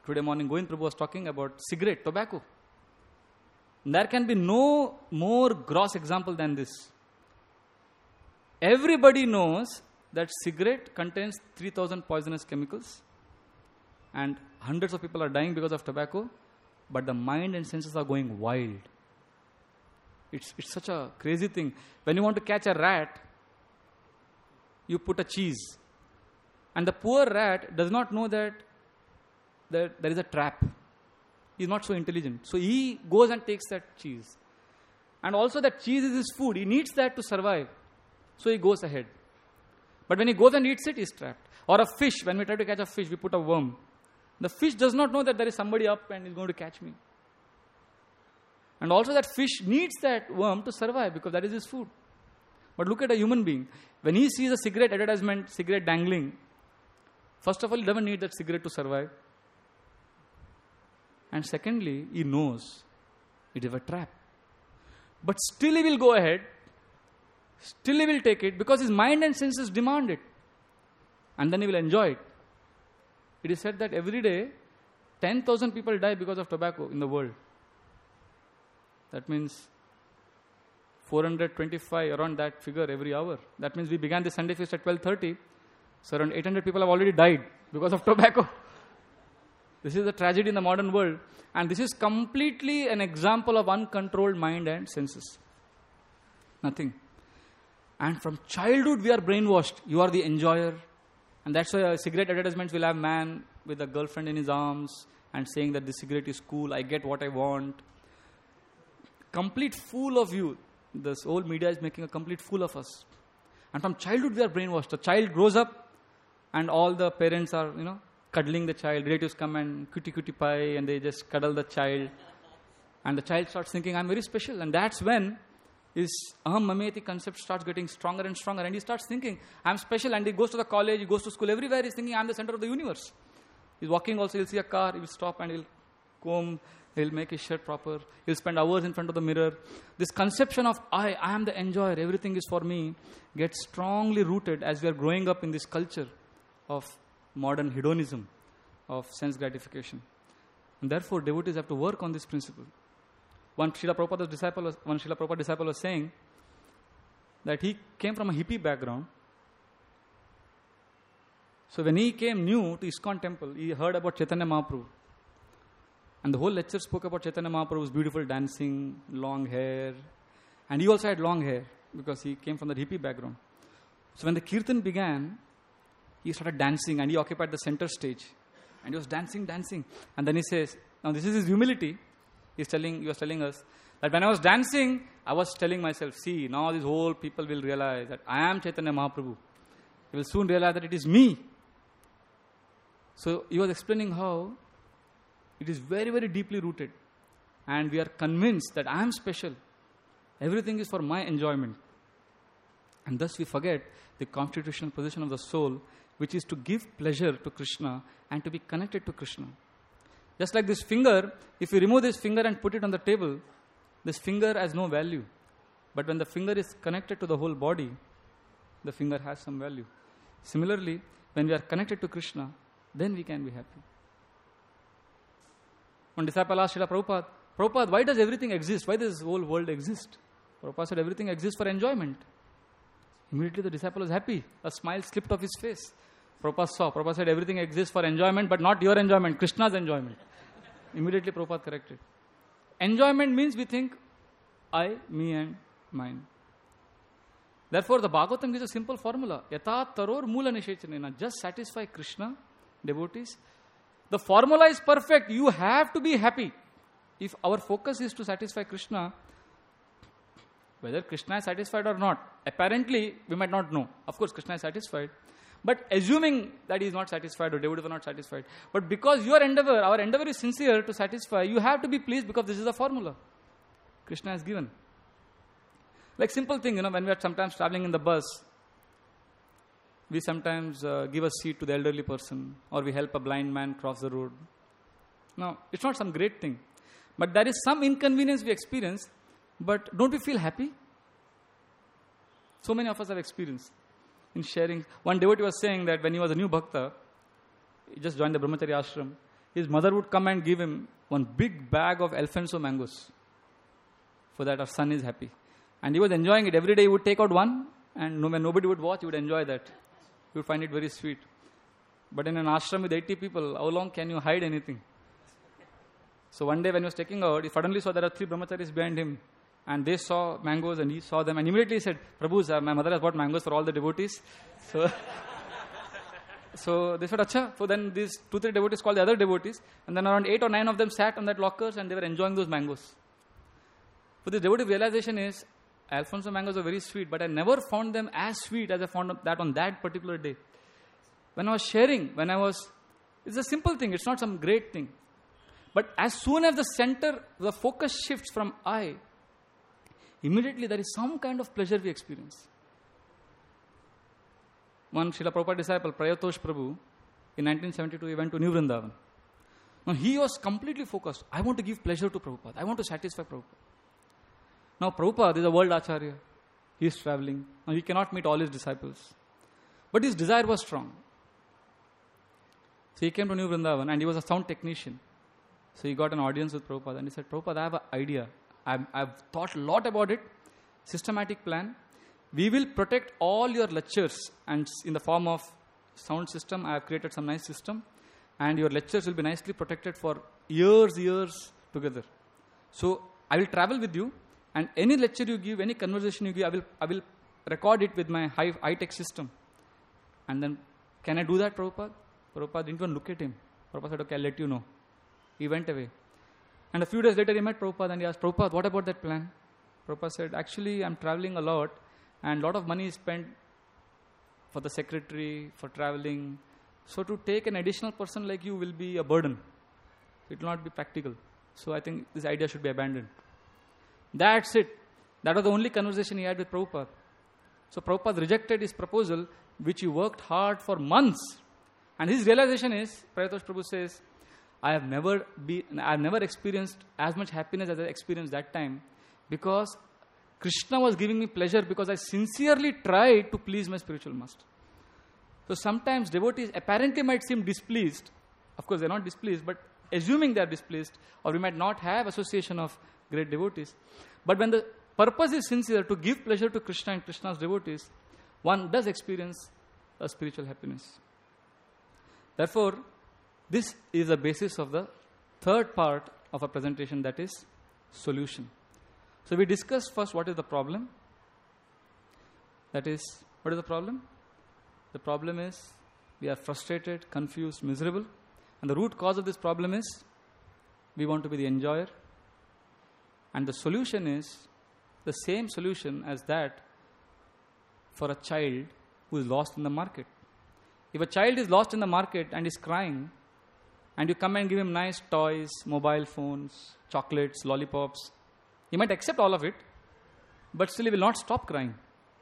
Today morning, Govind Prabhu was talking about cigarette, tobacco. There can be no more gross example than this. Everybody knows that cigarette contains 3,000 poisonous chemicals and hundreds of people are dying because of tobacco, but the mind and senses are going wild. It's such a crazy thing. When you want to catch a rat, you put a cheese. And the poor rat does not know that there is a trap. He is not so intelligent. So he goes and takes that cheese. And also that cheese is his food. He needs that to survive. So he goes ahead. But when he goes and eats it, he's trapped. Or a fish. When we try to catch a fish, we put a worm. The fish does not know that there is somebody up and is going to catch me. And also that fish needs that worm to survive because that is his food. But look at a human being. When he sees a cigarette advertisement, cigarette dangling, first of all, he doesn't need that cigarette to survive. And secondly, he knows it is a trap. But still he will go ahead. Still he will take it because his mind and senses demand it. And then he will enjoy it. It is said that every day, 10,000 people die because of tobacco in the world. That means 425, around that figure every hour. That means we began the Sunday feast at 12:30. So around 800 people have already died because of tobacco. This is a tragedy in the modern world. And this is completely an example of uncontrolled mind and senses. Nothing. And from childhood we are brainwashed. You are the enjoyer. And that's why cigarette advertisements will have man with a girlfriend in his arms and saying that the cigarette is cool, I get what I want. Complete fool of you. This whole media is making a complete fool of us. And from childhood we are brainwashed. The child grows up and all the parents are, cuddling the child. Relatives come and cutie pie and they just cuddle the child. And the child starts thinking, I'm very special. And that's when his aham mameti concept starts getting stronger and stronger. And he starts thinking, I'm special. And he goes to the college, he goes to school, everywhere he's thinking, I'm the center of the universe. He's walking also, he'll see a car, he will stop and he'll comb, he'll make his shirt proper. He'll spend hours in front of the mirror. This conception of I am the enjoyer, everything is for me, gets strongly rooted as we are growing up in this culture of modern hedonism, of sense gratification. And therefore, devotees have to work on this principle. One Srila Prabhupada disciple was saying that he came from a hippie background. So when he came new to ISKCON temple, he heard about Chaitanya Mahaprabhu. And the whole lecture spoke about Chaitanya Mahaprabhu's beautiful dancing, long hair. And he also had long hair because he came from the hippie background. So when the kirtan began, he started dancing and he occupied the center stage. And he was dancing. And then he says, now this is his humility. He was telling us that when I was dancing, I was telling myself, see, now these whole people will realize that I am Chaitanya Mahaprabhu. They will soon realize that it is me. So he was explaining how it is very, very deeply rooted. And we are convinced that I am special. Everything is for my enjoyment. And thus we forget the constitutional position of the soul, which is to give pleasure to Krishna and to be connected to Krishna. Just like this finger, if you remove this finger and put it on the table, this finger has no value. But when the finger is connected to the whole body, the finger has some value. Similarly, when we are connected to Krishna, then we can be happy. One disciple asked Srila Prabhupada, why does everything exist? Why does this whole world exist? Prabhupada said, everything exists for enjoyment. Immediately the disciple was happy. A smile slipped off his face. Prabhupada said, everything exists for enjoyment, but not your enjoyment, Krishna's enjoyment. Immediately Prabhupada corrected. Enjoyment means we think, I, me and mine. Therefore, the Bhagavatam gives a simple formula. Yata taror mula nishechanena. Just satisfy Krishna, devotees. The formula is perfect. You have to be happy. If our focus is to satisfy Krishna, whether Krishna is satisfied or not, apparently we might not know. Of course, Krishna is satisfied. But assuming that he is not satisfied or devotees are not satisfied. But because our endeavor is sincere to satisfy, you have to be pleased because this is the formula Krishna has given. Like simple thing, when we are sometimes traveling in the bus, we sometimes give a seat to the elderly person or we help a blind man cross the road. Now, it's not some great thing. But there is some inconvenience we experience, but don't we feel happy? So many of us have experienced in sharing. One devotee was saying that when he was a new bhakta, he just joined the Brahmacharya ashram, his mother would come and give him one big bag of Alfonso mangoes, for that our son is happy. And he was enjoying it. Every day he would take out one, and when nobody would watch, he would enjoy that. He would find it very sweet. But in an ashram with 80 people, how long can you hide anything? So one day when he was taking out, he suddenly saw there are 3 brahmacharis behind him. And they saw mangoes and he saw them. And immediately he said, Prabhu, my mother has bought mangoes for all the devotees. So they said, Acha. So then these 2-3 devotees called the other devotees. And then around 8 or 9 of them sat on that lockers and they were enjoying those mangoes. But the devotee realization is, Alfonso mangoes are very sweet, but I never found them as sweet as I found that on that particular day. When I was sharing, it's a simple thing, it's not some great thing. But as soon as the focus shifts from I, immediately there is some kind of pleasure we experience. One Srila Prabhupada disciple, Prayatosh Prabhu, in 1972, he went to New Vrindavan. Now he was completely focused. I want to give pleasure to Prabhupada. I want to satisfy Prabhupada. Now Prabhupada is a world acharya. He is traveling. Now he cannot meet all his disciples. But his desire was strong. So he came to New Vrindavan and he was a sound technician. So he got an audience with Prabhupada and he said, Prabhupada, I have an idea. I've thought a lot about it. Systematic plan. We will protect all your lectures, and in the form of sound system, I have created some nice system, and your lectures will be nicely protected for years together. So I will travel with you, and any lecture you give, any conversation you give, I will record it with my high-tech system. And then, can I do that, Prabhupada? Prabhupada didn't even look at him. Prabhupada said, okay, I'll let you know. He went away. And a few days later, he met Prabhupada and he asked, Prabhupada, what about that plan? Prabhupada said, actually, I'm traveling a lot, and a lot of money is spent for the secretary, for traveling. So to take an additional person like you will be a burden. It will not be practical. So I think this idea should be abandoned. That's it. That was the only conversation he had with Prabhupada. So Prabhupada rejected his proposal, which he worked hard for months. And his realization is, Prayatosh Prabhu says, I have never experienced as much happiness as I experienced that time, because Krishna was giving me pleasure because I sincerely tried to please my spiritual master. So sometimes devotees apparently might seem displeased. Of course, they're not displeased, but assuming they're displeased, or we might not have association of great devotees. But when the purpose is sincere to give pleasure to Krishna and Krishna's devotees, one does experience a spiritual happiness. Therefore, this is the basis of the third part of our presentation, that is solution. So we discussed first what is the problem. That is, what is the problem? The problem is we are frustrated, confused, miserable. And the root cause of this problem is we want to be the enjoyer. And the solution is the same solution as that for a child who is lost in the market. If a child is lost in the market and is crying, and you come and give him nice toys, mobile phones, chocolates, lollipops, he might accept all of it, but still he will not stop crying.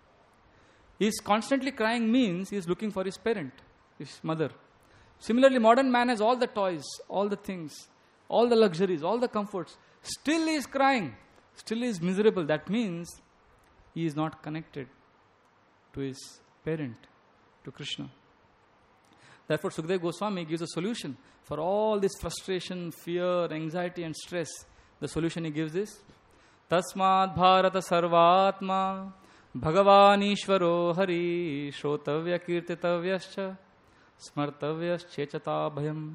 He is constantly crying means he is looking for his parent, his mother. Similarly, modern man has all the toys, all the things, all the luxuries, all the comforts. Still he is crying. Still he is miserable. That means he is not connected to his parent, to Krishna. Therefore, Sukadeva Goswami gives a solution for all this frustration, fear, anxiety and stress. The solution he gives is Tasmad Bharata Sarvatma Bhagavan Ishvaro Hari Shrotavya Kirtitavyascha Smartavyas Chechata Bhayam.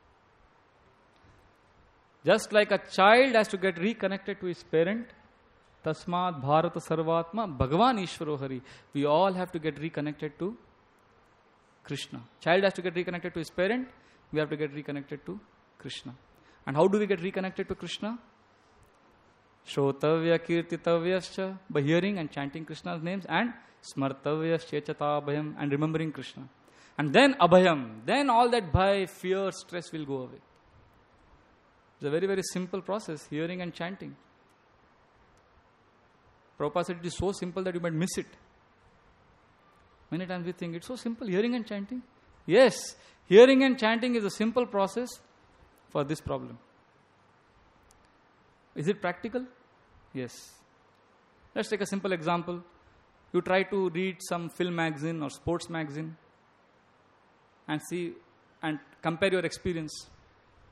Just like a child has to get reconnected to his parent, Tasmad Bharata Sarvatma Bhagavan Ishvaro Hari. We all have to get reconnected to Krishna. Child has to get reconnected to his parent. We have to get reconnected to Krishna. And how do we get reconnected to Krishna? Shrotavya Kirtitavyascha, by hearing and chanting Krishna's names, and Smartavyas Chechata Abhayam, and remembering Krishna. And then Abhayam, then all that bhaya, fear, stress will go away. It's a very, very simple process, hearing and chanting. Prabhupada said it is so simple that you might miss it. Many times we think it's so simple, hearing and chanting. Yes, hearing and chanting is a simple process for this problem. Is it practical? Yes. Let's take a simple example. You try to read some film magazine or sports magazine and see and compare your experience.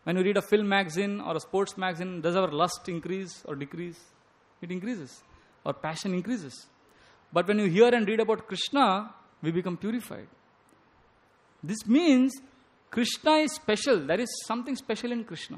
When you read a film magazine or a sports magazine, does our lust increase or decrease? It increases. Our passion increases. But when you hear and read about Krishna, we become purified. This means Krishna is special. There is something special in Krishna.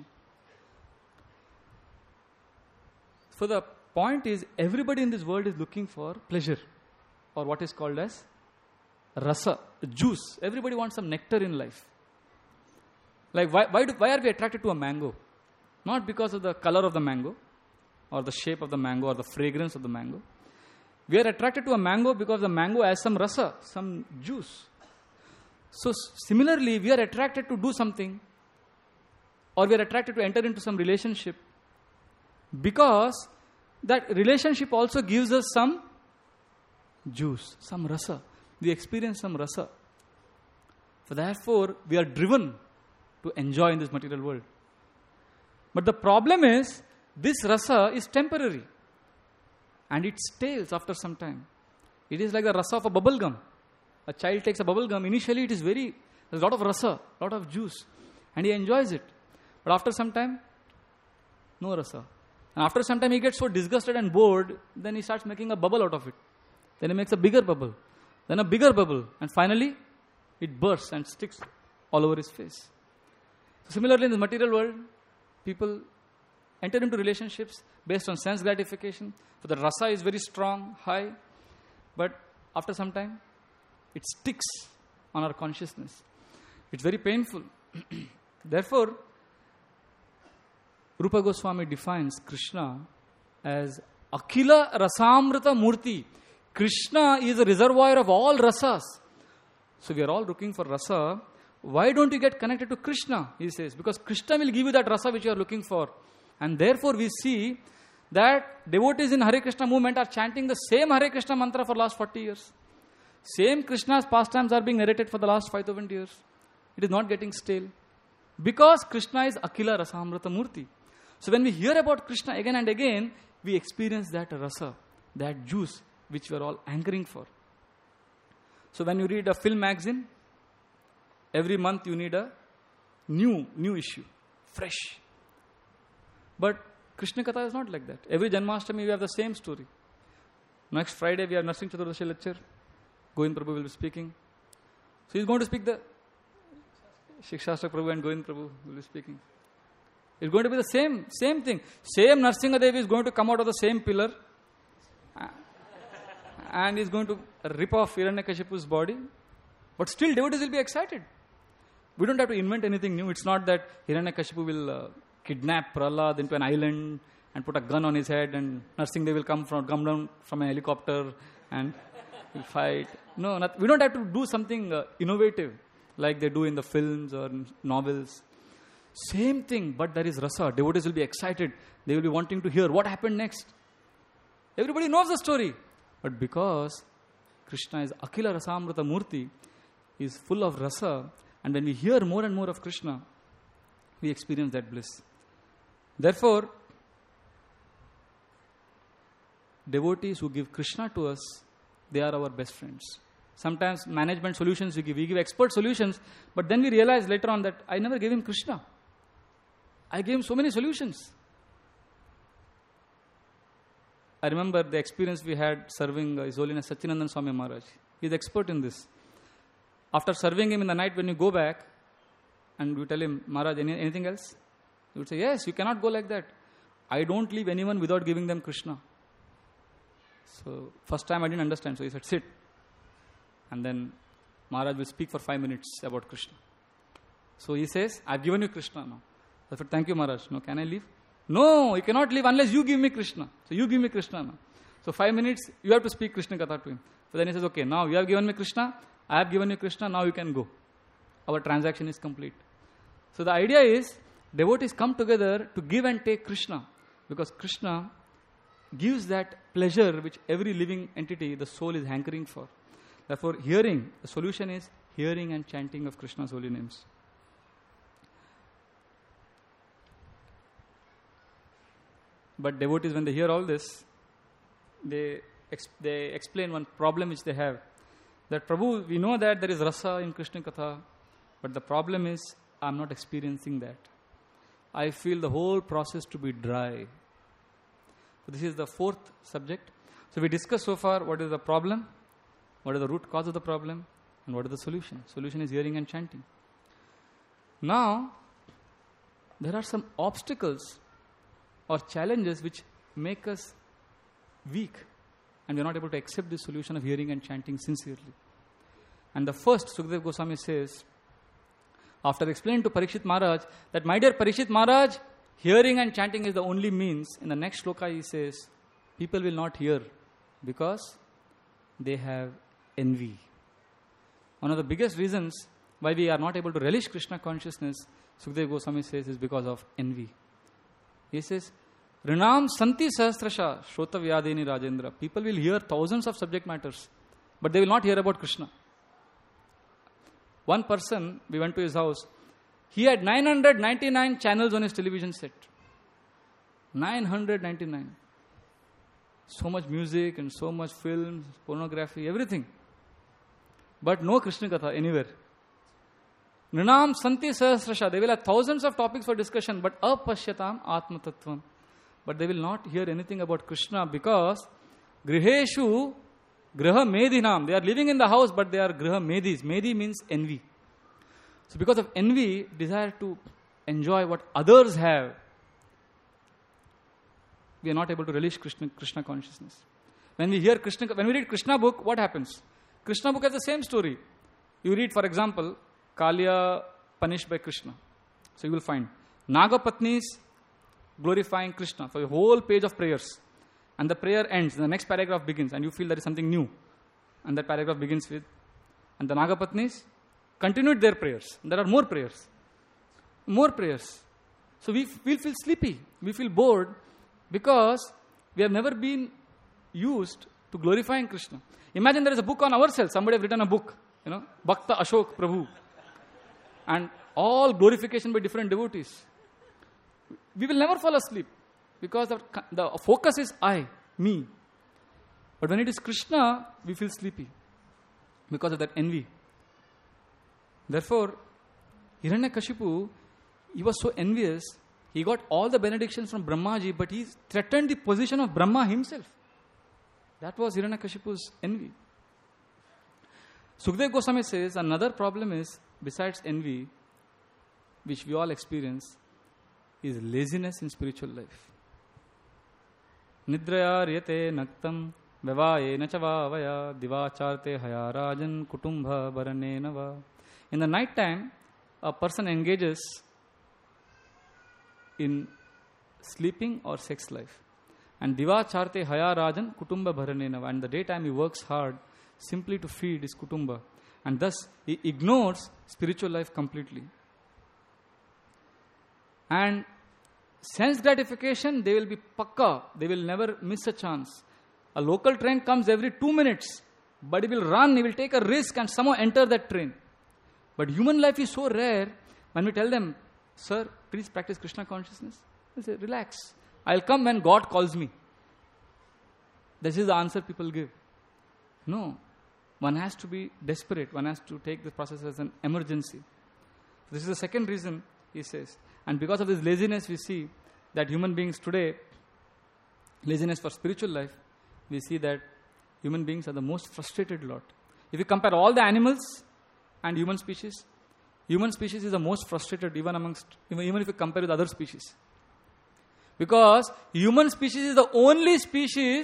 So the point is, everybody in this world is looking for pleasure, or what is called as rasa, juice. Everybody wants some nectar in life. Like why are we attracted to a mango? Not because of the color of the mango, or the shape of the mango, or the fragrance of the mango. We are attracted to a mango because the mango has some rasa, some juice. So similarly, we are attracted to do something, or we are attracted to enter into some relationship, because that relationship also gives us some juice, some rasa. We experience some rasa. So therefore, we are driven to enjoy in this material world. But the problem is, this rasa is temporary. And it stales after some time. It is like the rasa of a bubble gum. A child takes a bubble gum. Initially, there's a lot of rasa, a lot of juice. And he enjoys it. But after some time, no rasa. And after some time, he gets so disgusted and bored, then he starts making a bubble out of it. Then he makes a bigger bubble. Then a bigger bubble. And finally, it bursts and sticks all over his face. Similarly, in the material world, people enter into relationships based on sense gratification. So the rasa is very strong, high. But after some time, it sticks on our consciousness. It's very painful. Therefore, Rupa Goswami defines Krishna as Akhila Rasamrita Murti. Krishna is a reservoir of all rasas. So we are all looking for rasa. Why don't you get connected to Krishna? He says, because Krishna will give you that rasa which you are looking for. And therefore we see that devotees in Hare Krishna movement are chanting the same Hare Krishna mantra for the last 40 years. Same Krishna's pastimes are being narrated for the last 5,000 years. It is not getting stale. Because Krishna is Akhila Rasamrita Murti. So when we hear about Krishna again and again, we experience that rasa, that juice which we are all hankering for. So when you read a film magazine, every month you need a new issue, fresh. But Krishna Katha is not like that. Every Janmashtami we have the same story. Next Friday we have Narsingh Chaturdashi lecture. Govind Prabhu will be speaking. So he's going to speak the Shikshastra Prabhu and Govind Prabhu will be speaking. It's going to be the same thing. Same Narsingha Devi is going to come out of the same pillar and is going to rip off Hiranyakashipu's body. But still devotees will be excited. We don't have to invent anything new. It's not that Hiranyakashipu will kidnap Prahlad into an island and put a gun on his head and Narsingh Devi will come down from a helicopter and will fight. No, we don't have to do something innovative like they do in the films or novels. Same thing, but there is rasa. Devotees will be excited. They will be wanting to hear what happened next. Everybody knows the story. But because Krishna is Akhila Rasamrita Murti, is full of rasa, and when we hear more and more of Krishna, we experience that bliss. Therefore, devotees who give Krishna to us, they are our best friends. Sometimes management solutions we give expert solutions, but then we realize later on that I never gave him Krishna. I gave him so many solutions. I remember the experience we had serving His Holiness Satyanandan Swami Maharaj. He is expert in this. After serving him in the night, when you go back and you tell him, Maharaj, anything else? He would say, yes, you cannot go like that. I don't leave anyone without giving them Krishna. So, first time I didn't understand. So he said, sit. And then Maharaj will speak for 5 minutes about Krishna. So he says, I've given you Krishna now. I said, thank you Maharaj. No, can I leave? No, you cannot leave unless you give me Krishna. So you give me Krishna now. So 5 minutes, you have to speak Krishna Katha to him. So then he says, okay, now you have given me Krishna. I have given you Krishna. Now you can go. Our transaction is complete. So the idea is, devotees come together to give and take Krishna. Because Krishna gives that pleasure which every living entity, the soul, is hankering for. Therefore, hearing, the solution is hearing and chanting of Krishna's holy names. But devotees, when they hear all this, they explain one problem which they have. That Prabhu, we know that there is rasa in Krishna Katha, but the problem is, I am not experiencing that. I feel the whole process to be dry. So this is the fourth subject. So we discussed so far what is the problem, what is the root cause of the problem, and what is the solution. Solution is hearing and chanting. Now, there are some obstacles or challenges which make us weak, and we are not able to accept the solution of hearing and chanting sincerely. And the first, Sukadeva Goswami says, after explaining to Parikshit Maharaj that, my dear Parikshit Maharaj, hearing and chanting is the only means, in the next shloka he says, people will not hear because they have envy. One of the biggest reasons why we are not able to relish Krishna consciousness, Sukadeva Goswami says, is because of envy. He says, Rinam Santi Sahasrasha Shrotavyadini Rajendra. People will hear thousands of subject matters, but they will not hear about Krishna. One person, we went to his house, he had 999 channels on his television set. 999. So much music and so much films, pornography, everything. But no Krishna Katha anywhere. Nrinam Santi Sahasrasha. They will have thousands of topics for discussion, but apashyatam atma tattvam. But they will not hear anything about Krishna because griheshu graha medinam. They are living in the house, but they are graha medis. Medi means envy. So because of envy, desire to enjoy what others have, we are not able to relish Krishna consciousness. When we read Krishna book, what happens? Krishna book has the same story. You read, for example, Kaliya punished by Krishna. So you will find Nagapatnis glorifying Krishna. So a whole page of prayers. And the prayer ends, the next paragraph begins, and you feel there is something new. And that paragraph begins with, and the Nagapatnis continued their prayers. There are more prayers. More prayers. So we feel sleepy. We feel bored because we have never been used to glorifying Krishna. Imagine there is a book on ourselves. Somebody has written a book, Bhakta Ashok Prabhu. And all glorification by different devotees. We will never fall asleep because the focus is I, me. But when it is Krishna, we feel sleepy because of that envy. Therefore, Hiranyakashipu, he was so envious, he got all the benedictions from Brahmaji, but he threatened the position of Brahma himself. That was Hiranyakashipu's envy. Sukadeva Goswami says another problem is, besides envy, which we all experience, is laziness in spiritual life. Nidraya riyate naktam vavaye nachavavaya divacharte hayarajan kutumbha varanenava. In the night time, a person engages in sleeping or sex life. And divacharte hayarajan kutumba bharanenava. And the daytime he works hard simply to feed his kutumba. And thus he ignores spiritual life completely. And sense gratification, they will be pakka. They will never miss a chance. A local train comes every 2 minutes. But he will run, he will take a risk and somehow enter that train. But human life is so rare. When we tell them, sir, please practice Krishna consciousness. They say, relax. I'll come when God calls me. This is the answer people give. No. One has to be desperate. One has to take this process as an emergency. This is the second reason, he says. And because of this laziness, we see that human beings today, laziness for spiritual life, we see that human beings are the most frustrated lot. If you compare all the animals and human species is the most frustrated even if you compare with other species. Because human species is the only species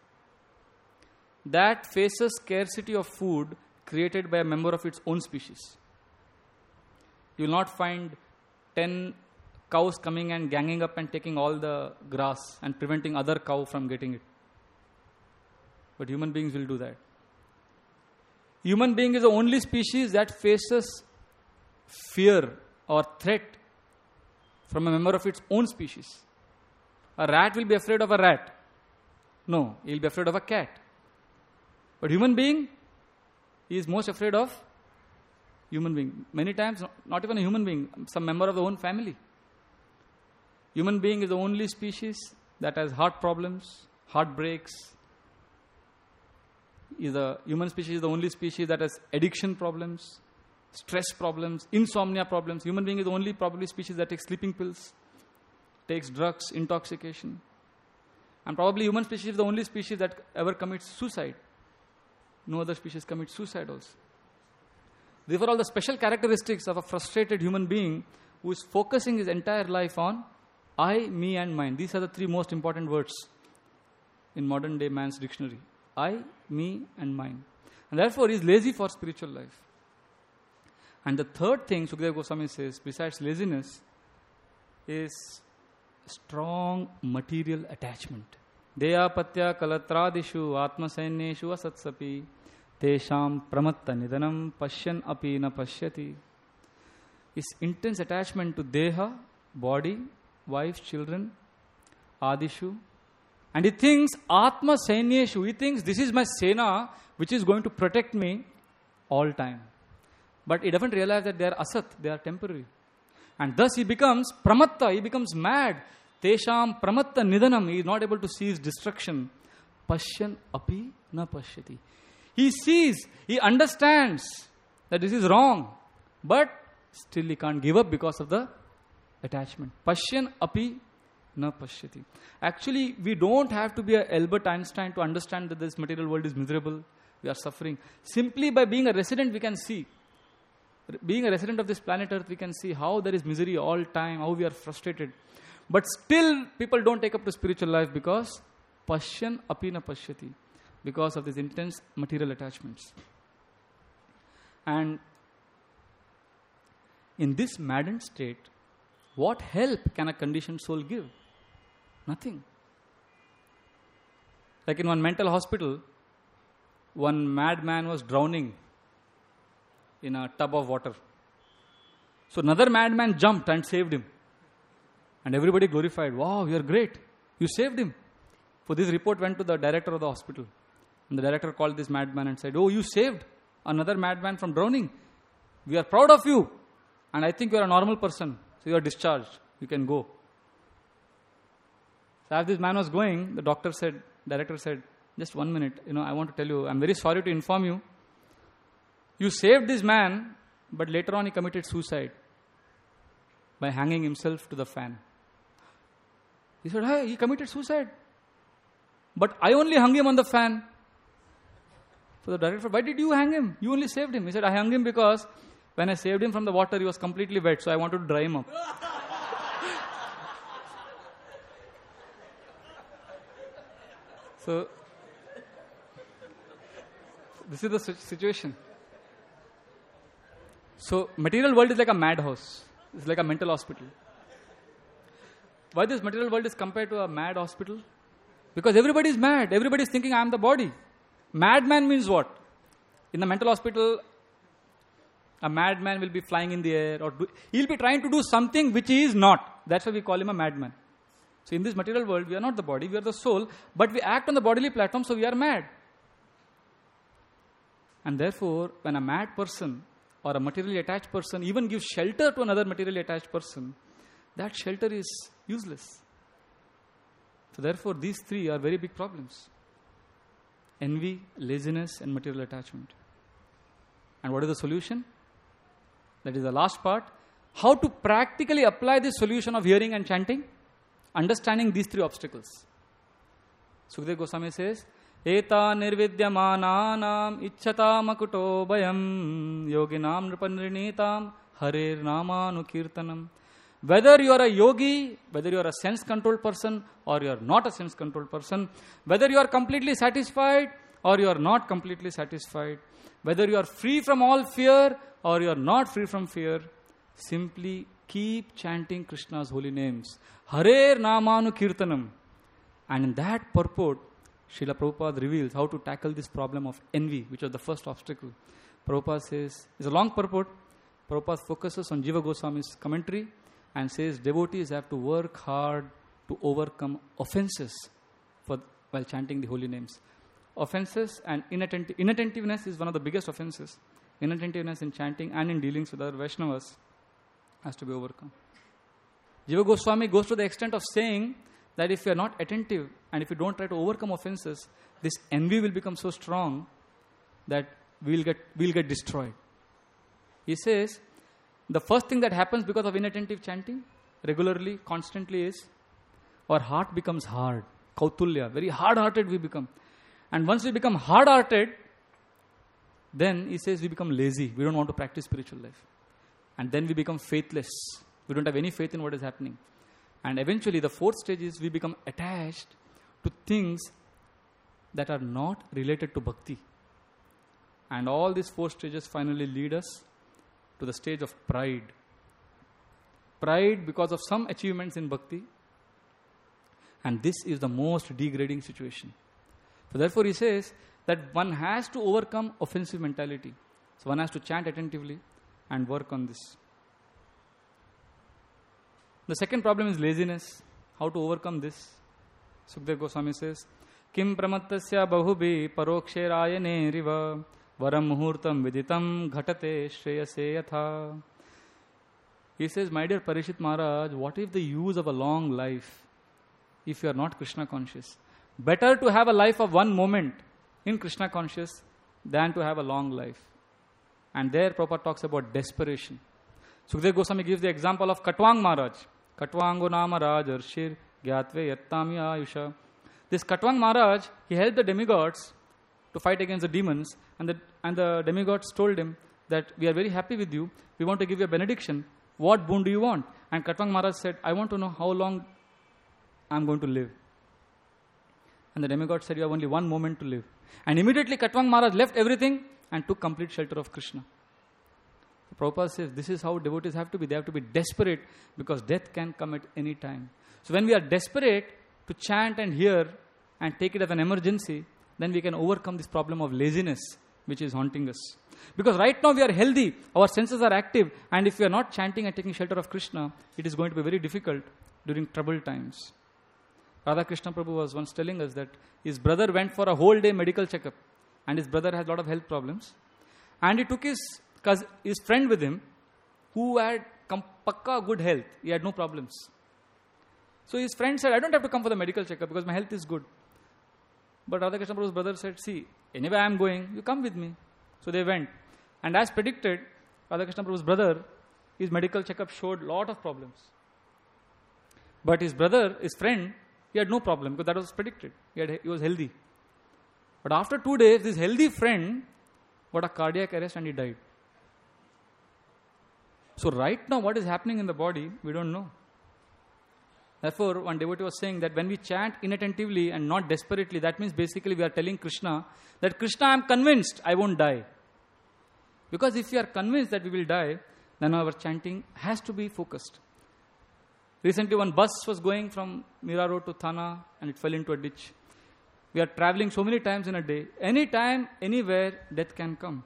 that faces scarcity of food created by a member of its own species. You will not find 10 cows coming and ganging up and taking all the grass and preventing other cow from getting it. But human beings will do that. Human being is the only species that faces fear or threat from a member of its own species. A rat will be afraid of a rat. No, he will be afraid of a cat. But human being, he is most afraid of human being. Many times, not even a human being, some member of the own family. Human being is the only species that has heart problems, heartbreaks. Human species is the only species that has addiction problems, stress problems, insomnia problems. Human being is the only probably species that takes sleeping pills. takes drugs, intoxication. And probably human species is the only species that ever commits suicide. No other species commits suicide also. These are all the special characteristics of a frustrated human being who is focusing his entire life on I, me and mine. These are the three most important words in modern day man's dictionary. I, me and mine. And therefore he is lazy for spiritual life. And the third thing Sukadeva Goswami says, besides laziness, is strong material attachment. Deyapatya kalatradishu atmasainyeshu asatsapi tesham pramatta nidanam pashyan api na pashyati. Is intense attachment to deha, body, wife, children, adishu. And he thinks atma sainyeshu, he thinks this is my sena which is going to protect me all time. But he doesn't realize that they are asat, they are temporary. And thus he becomes pramatta, he becomes mad. Tesham pramatta nidanam, he is not able to see his destruction. Pashyan api na pashyati. He sees, he understands that this is wrong, but still he can't give up because of the attachment. Pashyan api na pashyati. Actually, we don't have to be a Albert Einstein to understand that this material world is miserable, we are suffering. Simply by being a resident, we can see. Being a resident of this planet Earth, we can see how there is misery all time, how we are frustrated. But still, people don't take up to spiritual life because pashyan api na pashyati, because of these intense material attachments. And in this maddened state, what help can a conditioned soul give? Nothing. Like in one mental hospital, one madman was drowning in a tub of water. So another madman jumped and saved him. And everybody glorified, wow, you are great. You saved him. So this report went to the director of the hospital. And the director called this madman and said, oh, you saved another madman from drowning. We are proud of you. And I think you are a normal person. So you are discharged. You can go. So as this man was going, the director said, just 1 minute, I want to tell you, I'm very sorry to inform you. You saved this man, but later on he committed suicide by hanging himself to the fan. He said, hey, he committed suicide. But I only hung him on the fan. So the director said, why did you hang him? You only saved him. He said, I hung him because when I saved him from the water, he was completely wet, so I wanted to dry him up. So, this is the situation. So, material world is like a madhouse. It's like a mental hospital. Why this material world is compared to a mad hospital? Because everybody is mad. Everybody is thinking I am the body. Madman means what? In the mental hospital, a madman will be flying in the air, or he'll be trying to do something which he is not. That's why we call him a madman. So in this material world, we are not the body, we are the soul, but we act on the bodily platform, so we are mad. And therefore, when a mad person or a materially attached person even gives shelter to another materially attached person, that shelter is useless. So therefore, these three are very big problems. Envy, laziness, and material attachment. And what is the solution? That is the last part. How to practically apply this solution of hearing and chanting? Understanding these three obstacles. Sukadeva Goswami says, Eta nirvidyamananam icchata makuto bayam yoginam nripanrinitam harer namanukirtanam. Whether you are a yogi, whether you are a sense-controlled person or you are not a sense-controlled person, whether you are completely satisfied or you are not completely satisfied, whether you are free from all fear or you are not free from fear, simply keep chanting Krishna's holy names. Harer Namanu Kirtanam. And in that purport, Srila Prabhupada reveals how to tackle this problem of envy, which was the first obstacle. Prabhupada says, it's a long purport. Prabhupada focuses on Jiva Goswami's commentary and says devotees have to work hard to overcome offenses while chanting the holy names. Offenses and inattentiveness is one of the biggest offenses. Inattentiveness in chanting and in dealings with other Vaishnavas has to be overcome. Jiva Goswami goes to the extent of saying that if you are not attentive and if you don't try to overcome offenses, this envy will become so strong that we'll get destroyed. He says, the first thing that happens because of inattentive chanting regularly, constantly is our heart becomes hard. Kautulya, very hard-hearted we become. And once we become hard-hearted, then he says we become lazy. We don't want to practice spiritual life. And then we become faithless. We don't have any faith in what is happening. And eventually the fourth stage is we become attached to things that are not related to bhakti. And all these four stages finally lead us to the stage of pride. Pride because of some achievements in bhakti. And this is the most degrading situation. So therefore he says that one has to overcome offensive mentality. So one has to chant attentively and work on this. The second problem is laziness. How to overcome this? Sukdev Goswami says, Kim pramattasya bahubhi parokshe rayane riva varam muhurtam viditam ghatate shreyase yatha. He says, my dear Parishit Maharaj, what is the use of a long life if you are not Krishna conscious? Better to have a life of one moment in Krishna conscious than to have a long life. And there Prabhupada talks about desperation. Sukdev Goswami gives the example of Katwang Maharaj. Katwango nama rajarshir gyatve yattami ayusha. This Katwang Maharaj, he helped the demigods to fight against the demons, and the demigods told him that we are very happy with you. We want to give you a benediction. What boon do you want? And Katwang Maharaj said, I want to know how long I am going to live. And the demigod said, you have only one moment to live. And immediately Katwang Maharaj left everything and took complete shelter of Krishna. So Prabhupada says, this is how devotees have to be. They have to be desperate because death can come at any time. So when we are desperate to chant and hear and take it as an emergency, then we can overcome this problem of laziness which is haunting us. Because right now we are healthy, our senses are active, and if we are not chanting and taking shelter of Krishna, it is going to be very difficult during troubled times. Radha Krishna Prabhu was once telling us that his brother went for a whole day medical checkup, and his brother had a lot of health problems, and he took his friend with him who had pakka good health. He had no problems. So his friend said, I don't have to come for the medical checkup because my health is good. But Radha Krishna Prabhu's brother said, see, anyway I am going, you come with me. So they went. And as predicted, Radha Krishna Prabhu's brother, his medical checkup showed a lot of problems. But his brother, his friend, he had no problem because that was predicted. He was healthy. But after 2 days, this healthy friend got a cardiac arrest and he died. So right now what is happening in the body, we don't know. Therefore, one devotee was saying that when we chant inattentively and not desperately, that means basically we are telling Krishna that Krishna, I am convinced I won't die. Because if we are convinced that we will die, then our chanting has to be focused. Recently one bus was going from Mira Road to Thana and it fell into a ditch. We are traveling so many times in a day. Anytime, anywhere, death can come.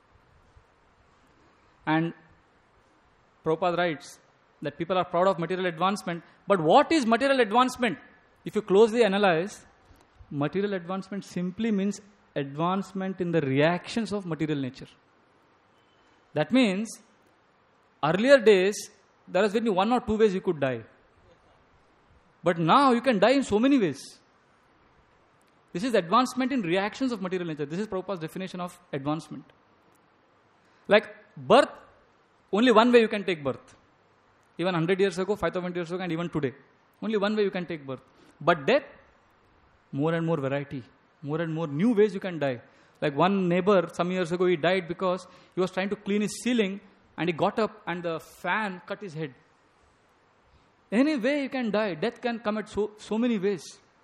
And Prabhupada writes that people are proud of material advancement. But what is material advancement? If you closely analyze, material advancement simply means advancement in the reactions of material nature. That means, earlier days, there was only 1 or 2 ways you could die. But now you can die in so many ways. This is advancement in reactions of material nature. This is Prabhupada's definition of advancement. Like birth, only one way you can take birth. Even 100 years ago, 5,000 years ago, and even today. Only one way you can take birth. But death, more and more variety. More and more new ways you can die. Like one neighbor, some years ago, he died because he was trying to clean his ceiling and he got up and the fan cut his head. Any way you can die. Death can come at so many ways.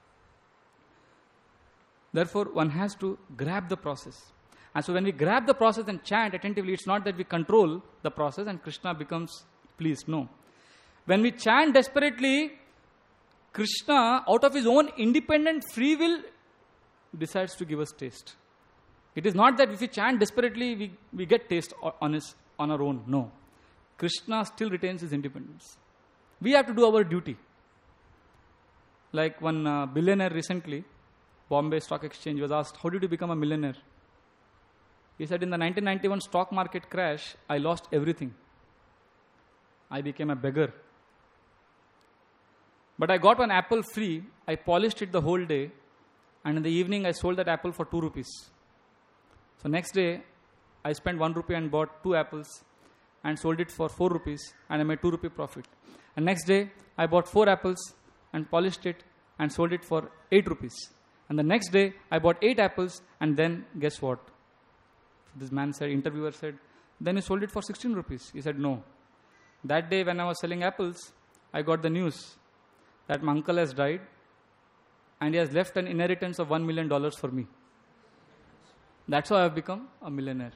Therefore, one has to grab the process. And so when we grab the process and chant attentively, it's not that we control the process and Krishna becomes pleased. No. When we chant desperately, Krishna, out of his own independent free will, decides to give us taste. It is not that if we chant desperately, we get taste on our own. No. Krishna still retains his independence. We have to do our duty. Like one billionaire recently, Bombay Stock Exchange, was asked, how did you become a millionaire? He said, in the 1991 stock market crash, I lost everything. I became a beggar. But I got one apple free. I polished it the whole day. And in the evening, I sold that apple for 2 rupees. So next day, I spent 1 rupee and bought 2 apples and sold it for 4 rupees. And I made 2 rupee profit. And next day, I bought 4 apples and polished it and sold it for 8 rupees. And the next day, I bought 8 apples, and then guess what? This man said, interviewer said, then you sold it for 16 rupees. He said, no. That day when I was selling apples, I got the news that my uncle has died and he has left an inheritance of $1 million for me. That's how I have become a millionaire.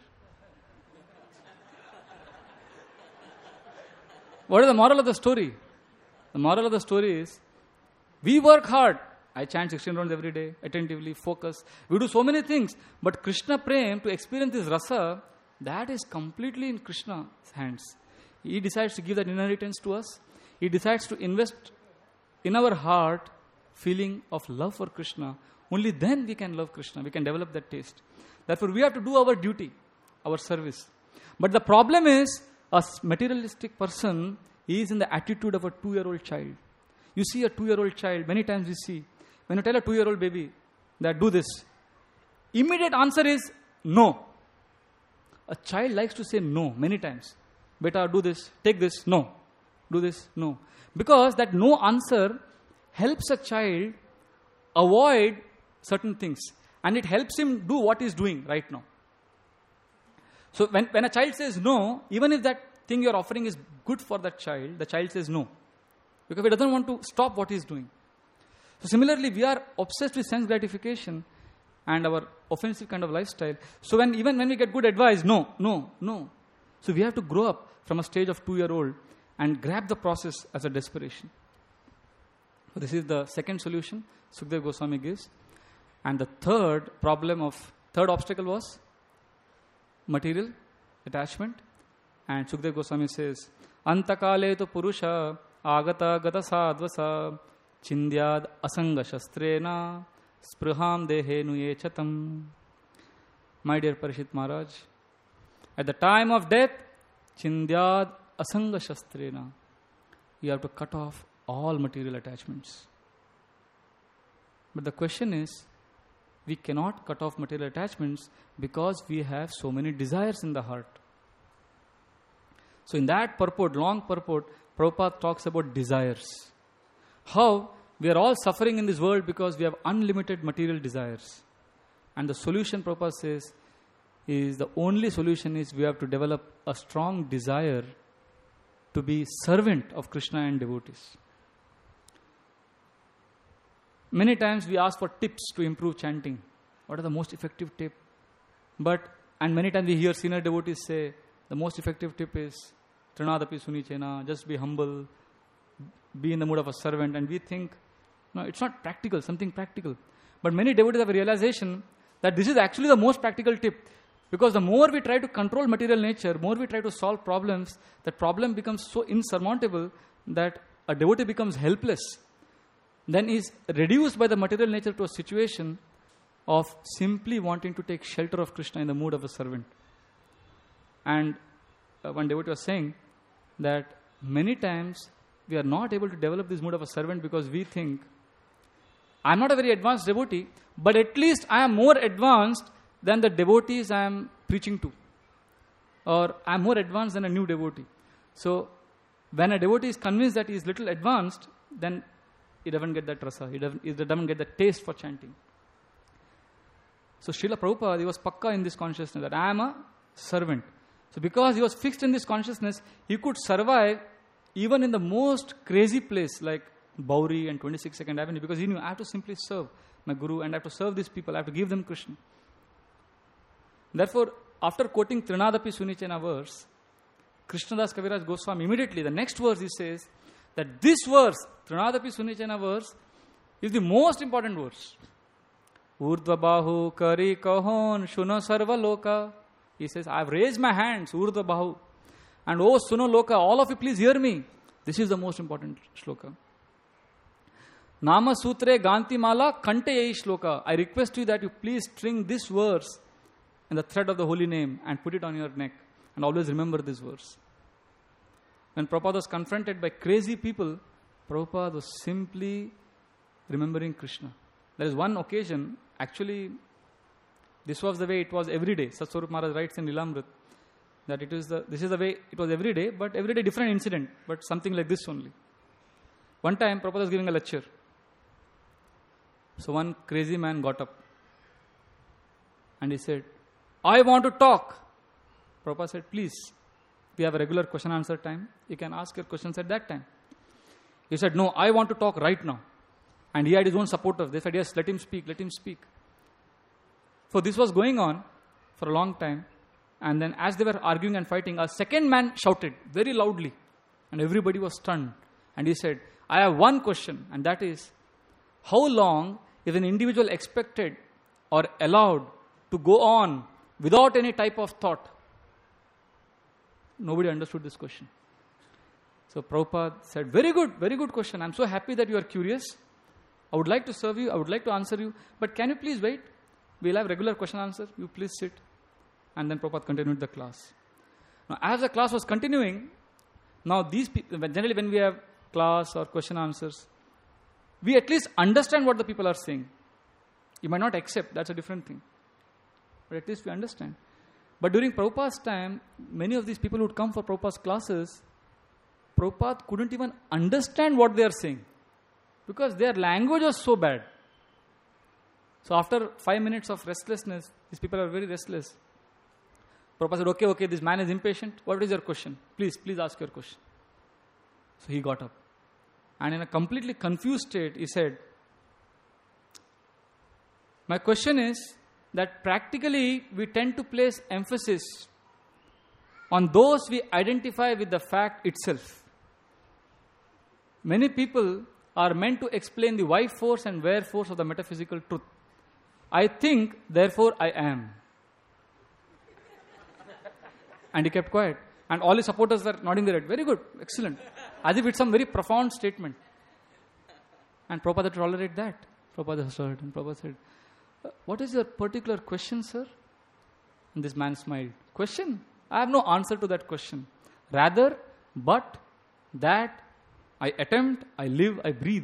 What is the moral of the story? The moral of the story is, we work hard. I chant 16 rounds every day, attentively, focus. We do so many things. But Krishna Prem, to experience this rasa, that is completely in Krishna's hands. He decides to give that inheritance to us. He decides to invest in our heart feeling of love for Krishna. Only then we can love Krishna. We can develop that taste. Therefore, we have to do our duty, our service. But the problem is, a materialistic person is in the attitude of a 2-year-old child. You see a 2-year-old child, many times we see, when you tell a 2-year-old baby that do this, immediate answer is no. A child likes to say no many times. Beta, do this, take this, no. Do this, no. Because that no answer helps a child avoid certain things. And it helps him do what he's doing right now. So when a child says no, even if that thing you're offering is good for that child, the child says no. Because he doesn't want to stop what he's doing. So similarly, we are obsessed with sense gratification and our offensive kind of lifestyle. So even when we get good advice, no. So we have to grow up from a stage of 2-year-old and grab the process as a desperation. So this is the second solution Sukadeva Goswami gives. And the third obstacle was material attachment. And Sukadeva Goswami says, Antakale tu purusha agata gata sadvasa chindyad asanga shastrena spriham dehenu yechatam. My dear Parishit Maharaj, at the time of death, chindyad asanga shastrena, you have to cut off all material attachments. But the question is, we cannot cut off material attachments because we have so many desires in the heart. So in that purport, long purport, Prabhupada talks about desires. How we are all suffering in this world because we have unlimited material desires. And the solution, Prabhupada says, the only solution is we have to develop a strong desire to be servant of Krishna and devotees. Many times we ask for tips to improve chanting. What are the most effective tip? And many times we hear senior devotees say, the most effective tip is Trinadapi Sunichena, just be humble, be in the mood of a servant. And we think, no, it's not practical, something practical. But many devotees have a realization that this is actually the most practical tip. Because the more we try to control material nature, more we try to solve problems, that problem becomes so insurmountable that a devotee becomes helpless. Then is reduced by the material nature to a situation of simply wanting to take shelter of Krishna in the mood of a servant. And one devotee was saying that many times we are not able to develop this mood of a servant because we think, I'm not a very advanced devotee, but at least I am more advanced than the devotees I am preaching to. Or I am more advanced than a new devotee. So when a devotee is convinced that he is little advanced, then he doesn't get that rasa, he doesn't get the taste for chanting. So Srila Prabhupada, he was pakka in this consciousness that I am a servant. So because he was fixed in this consciousness, he could survive even in the most crazy place like Bauri and 22nd Avenue, because he knew I have to simply serve my Guru and I have to serve these people, I have to give them Krishna. Therefore, after quoting Trinadapi Sunichena verse, Krishnadas Kaviraj Goswami, immediately the next verse he says that this verse, Trinadapi Sunichena verse, is the most important verse. Urdhva Bahu Kari Kahon Shuna Sarva Loka. He says, I have raised my hands, Urdhva Bahu. And oh Suno Loka, all of you please hear me. This is the most important shloka. Nama Sutre Ganti Mala Kante Yai Shloka. I request you that you please string this verse in the thread of the holy name and put it on your neck. And always remember this verse. When Prabhupada was confronted by crazy people, Prabhupada was simply remembering Krishna. There is one occasion, actually, this was the way it was every day. Satswarup Maharaj writes in Lilamrit that this is the way it was every day, but every day different incident, but something like this only. One time, Prabhupada was giving a lecture. So one crazy man got up and he said, I want to talk. Prabhupada said, please, we have a regular question answer time. You can ask your questions at that time. He said, no, I want to talk right now. And he had his own supporters. They said, yes, let him speak, let him speak. So this was going on for a long time. And then as they were arguing and fighting, a second man shouted very loudly. And everybody was stunned. And he said, I have one question. And that is, how long is an individual expected or allowed to go on without any type of thought? Nobody understood this question. So Prabhupada said, very good question. I'm so happy that you are curious. I would like to serve you. I would like to answer you. But can you please wait? We'll have regular question answer. You please sit. And then Prabhupada continued the class. Now, as the class was continuing, now these people, generally when we have class or question answers, we at least understand what the people are saying. You might not accept, that's a different thing. But at least we understand. But during Prabhupada's time, many of these people who would come for Prabhupada's classes, Prabhupada couldn't even understand what they are saying. Because their language was so bad. So after 5 minutes of restlessness, these people are very restless. Prabhupada said, okay, this man is impatient. What is your question? Please ask your question. So he got up. And in a completely confused state, he said, my question is that practically we tend to place emphasis on those we identify with the fact itself. Many people are meant to explain the why force and where force of the metaphysical truth. I think, therefore I am. And he kept quiet. And all his supporters were nodding their head. Very good, excellent. As if it's some very profound statement. And Prabhupada had to tolerate that. Prabhupada heard and Prabhupada said, what is your particular question, sir? And this man smiled. Question? I have no answer to that question. Rather, but that I attempt, I live, I breathe.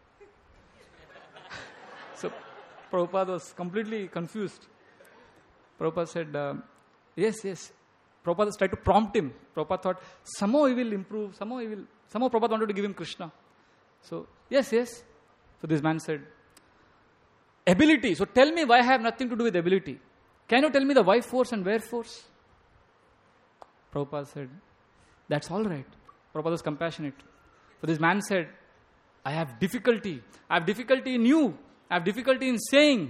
So Prabhupada was completely confused. Prabhupada said, yes. Prabhupada tried to prompt him. Prabhupada thought, somehow he will improve, somehow Prabhupada wanted to give him Krishna. So, yes. So this man said, ability. So tell me why I have nothing to do with ability. Can you tell me the why force and where force? Prabhupada said, that's all right. Prabhupada was compassionate. So this man said, I have difficulty. I have difficulty in you. I have difficulty in saying.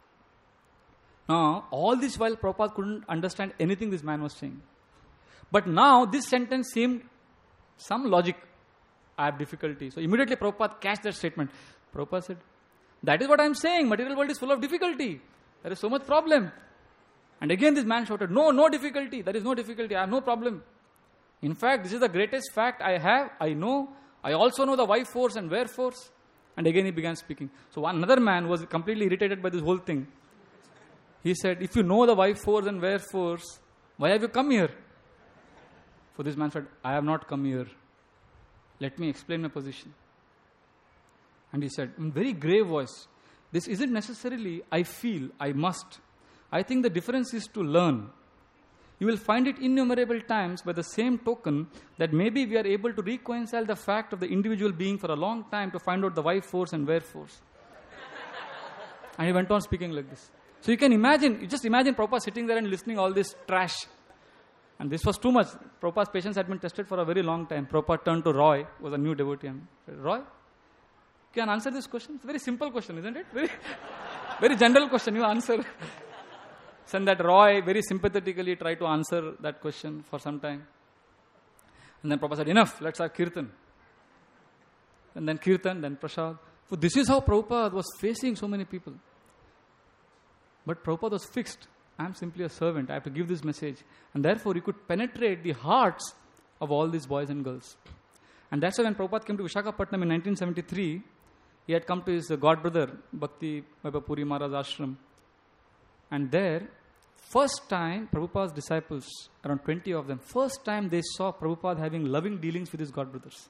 Now, all this while Prabhupada couldn't understand anything this man was saying. But now this sentence seemed some logic. I have difficulty. So immediately Prabhupada catched that statement. Prabhupada said, that is what I am saying. Material world is full of difficulty. There is so much problem. And again this man shouted, no difficulty. There is no difficulty. I have no problem. In fact, this is the greatest fact I have. I know. I also know the why force and where force. And again he began speaking. So another man was completely irritated by this whole thing. He said, if you know the why force and where force, why have you come here? So this man said, I have not come here. Let me explain my position. And he said, in very grave voice, this isn't necessarily I feel, I must. I think the difference is to learn. You will find it innumerable times by the same token that maybe we are able to reconcile the fact of the individual being for a long time to find out the why force and where force. And he went on speaking like this. So you just imagine Prabhupada sitting there and listening all this trash. And this was too much. Prabhupada's patience had been tested for a very long time. Prabhupada turned to Roy, who was a new devotee, and said, Roy, can you answer this question? It's a very simple question, isn't it? Very general question, you answer. And that Roy very sympathetically tried to answer that question for some time. And then Prabhupada said, enough, let's have Kirtan. And then Kirtan, then Prasad. So this is how Prabhupada was facing so many people. But Prabhupada was fixed. I am simply a servant. I have to give this message. And therefore, he could penetrate the hearts of all these boys and girls. And that's why when Prabhupada came to Visakhapatnam in 1973, he had come to his god brother, Bhakti Vaibhav Puri Maharaj Ashram. And there, first time, Prabhupada's disciples, around 20 of them, first time they saw Prabhupada having loving dealings with his god brothers.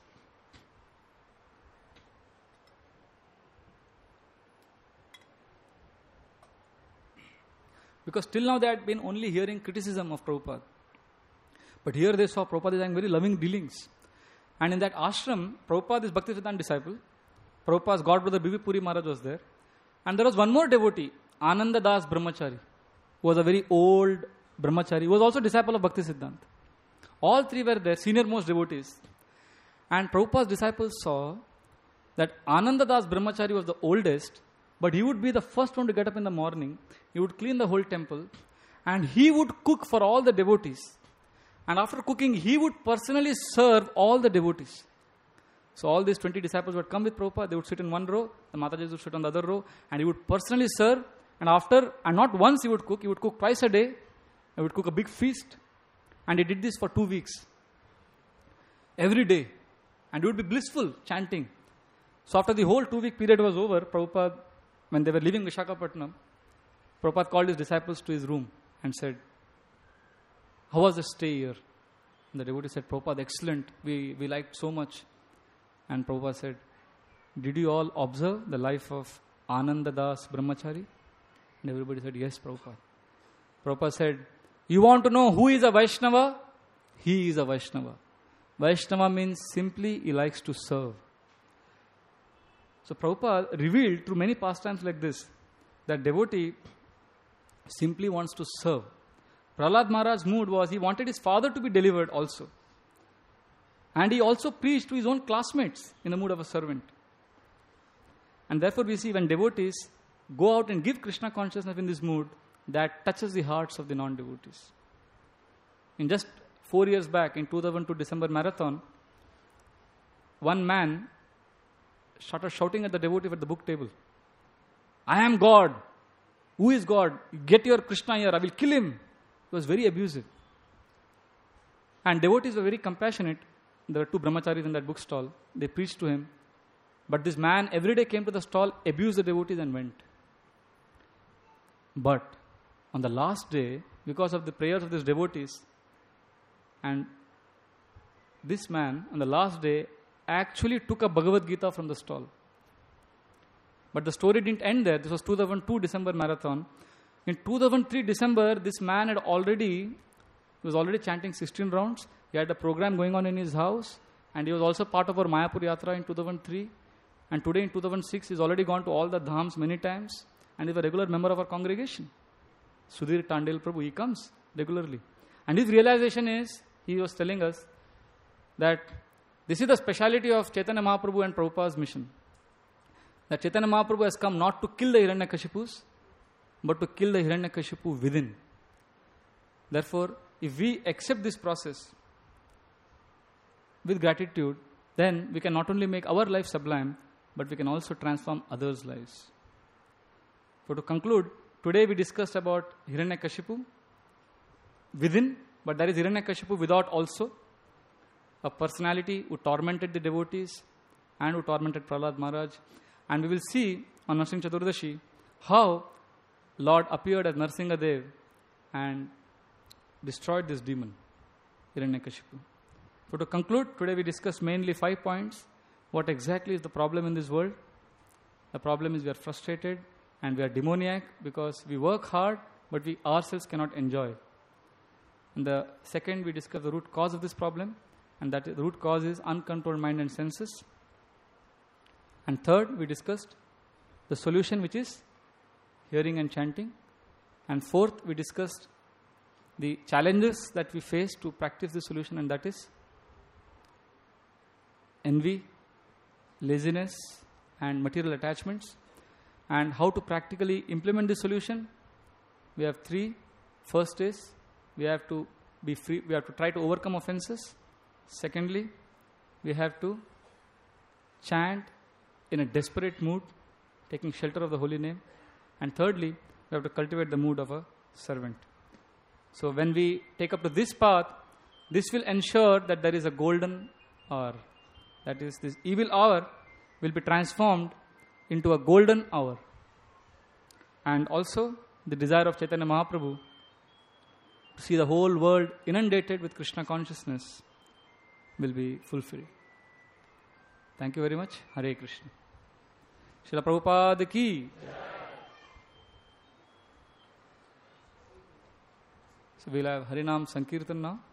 Because till now they had been only hearing criticism of Prabhupada. But here they saw Prabhupada having very loving dealings. And in that ashram, Prabhupada is Bhaktisiddhanta disciple. Prabhupada's godbrother B.V. Puri Maharaj was there. And there was one more devotee, Ananda Das Brahmachari, who was a very old Brahmachari, who was also disciple of Bhaktisiddhanta. All three were there, senior most devotees. And Prabhupada's disciples saw that Ananda Das Brahmachari was the oldest, but he would be the first one to get up in the morning. He would clean the whole temple, and he would cook for all the devotees. And after cooking, he would personally serve all the devotees. So all these 20 disciples would come with Prabhupada. They would sit in one row, the Matajis would sit on the other row, and he would personally serve. And not once he would cook twice a day. He would cook a big feast. And he did this for 2 weeks. Every day. And he would be blissful, chanting. So after the whole 2-week period was over, Prabhupada, when they were leaving Visakhapatnam, Prabhupada called his disciples to his room and said, "How was the stay here?" And the devotee said, "Prabhupada, excellent. We liked so much." And Prabhupada said, "Did you all observe the life of Ananda Das Brahmachari?" And everybody said, "Yes, Prabhupada." Prabhupada said, "You want to know who is a Vaishnava? He is a Vaishnava. Vaishnava means simply he likes to serve." So Prabhupada revealed through many pastimes like this that devotee simply wants to serve. Prahlad Maharaj's mood was he wanted his father to be delivered also. And he also preached to his own classmates in the mood of a servant. And therefore we see when devotees go out and give Krishna consciousness in this mood, that touches the hearts of the non-devotees. In just 4 years back, in 2002 December marathon, one man started shouting at the devotee at the book table, "I am God. Who is God? Get your Krishna here. I will kill him." He was very abusive. And devotees were very compassionate. There were 2 brahmacharis in that bookstall. They preached to him. But this man every day came to the stall, abused the devotees and went. But on the last day, because of the prayers of these devotees, and this man on the last day actually took a Bhagavad Gita from the stall. But the story didn't end there. This was 2002 December marathon. In 2003 December, this man was already chanting 16 rounds. He had a program going on in his house, and he was also part of our Mayapur Yatra in 2003. And today in 2006, he's already gone to all the dhams many times, and he's a regular member of our congregation. Sudhir Tandel Prabhu, he comes regularly. And his realization is, he was telling us that this is the speciality of Chaitanya Mahaprabhu and Prabhupada's mission. That Chaitanya Mahaprabhu has come not to kill the Hiranyakashipus, but to kill the Hiranyakashipu within. Therefore, if we accept this process with gratitude, then we can not only make our life sublime, but we can also transform others' lives. So to conclude, today we discussed about Hiranyakashipu within, but there is Hiranyakashipu without also. A personality who tormented the devotees and who tormented Prahlad Maharaj. And we will see on Narsingh Chaturdashi how Lord appeared as Narsingadev and destroyed this demon, Hiranyakashipu. So to conclude, today we discussed mainly 5 points. What exactly is the problem in this world? The problem is we are frustrated and we are demoniac because we work hard but we ourselves cannot enjoy. And the second, we discussed the root cause of this problem, and that the root cause is uncontrolled mind and senses. And third, we discussed the solution, which is hearing and chanting. And fourth, we discussed the challenges that we face to practice the solution, and that is envy, laziness, and material attachments. And how to practically implement the solution. We have 3. First is, we have to be free. We have to try to overcome offenses. Secondly, we have to chant in a desperate mood, taking shelter of the holy name. And thirdly, we have to cultivate the mood of a servant. So when we take up to this path, this will ensure that there is a golden hour. That is, this evil hour will be transformed into a golden hour. And also, the desire of Chaitanya Mahaprabhu to see the whole world inundated with Krishna consciousness will be fulfilled. Thank you very much. Hare Krishna. Srila Prabhupada ki. So we'll have Harinam Sankirtan now.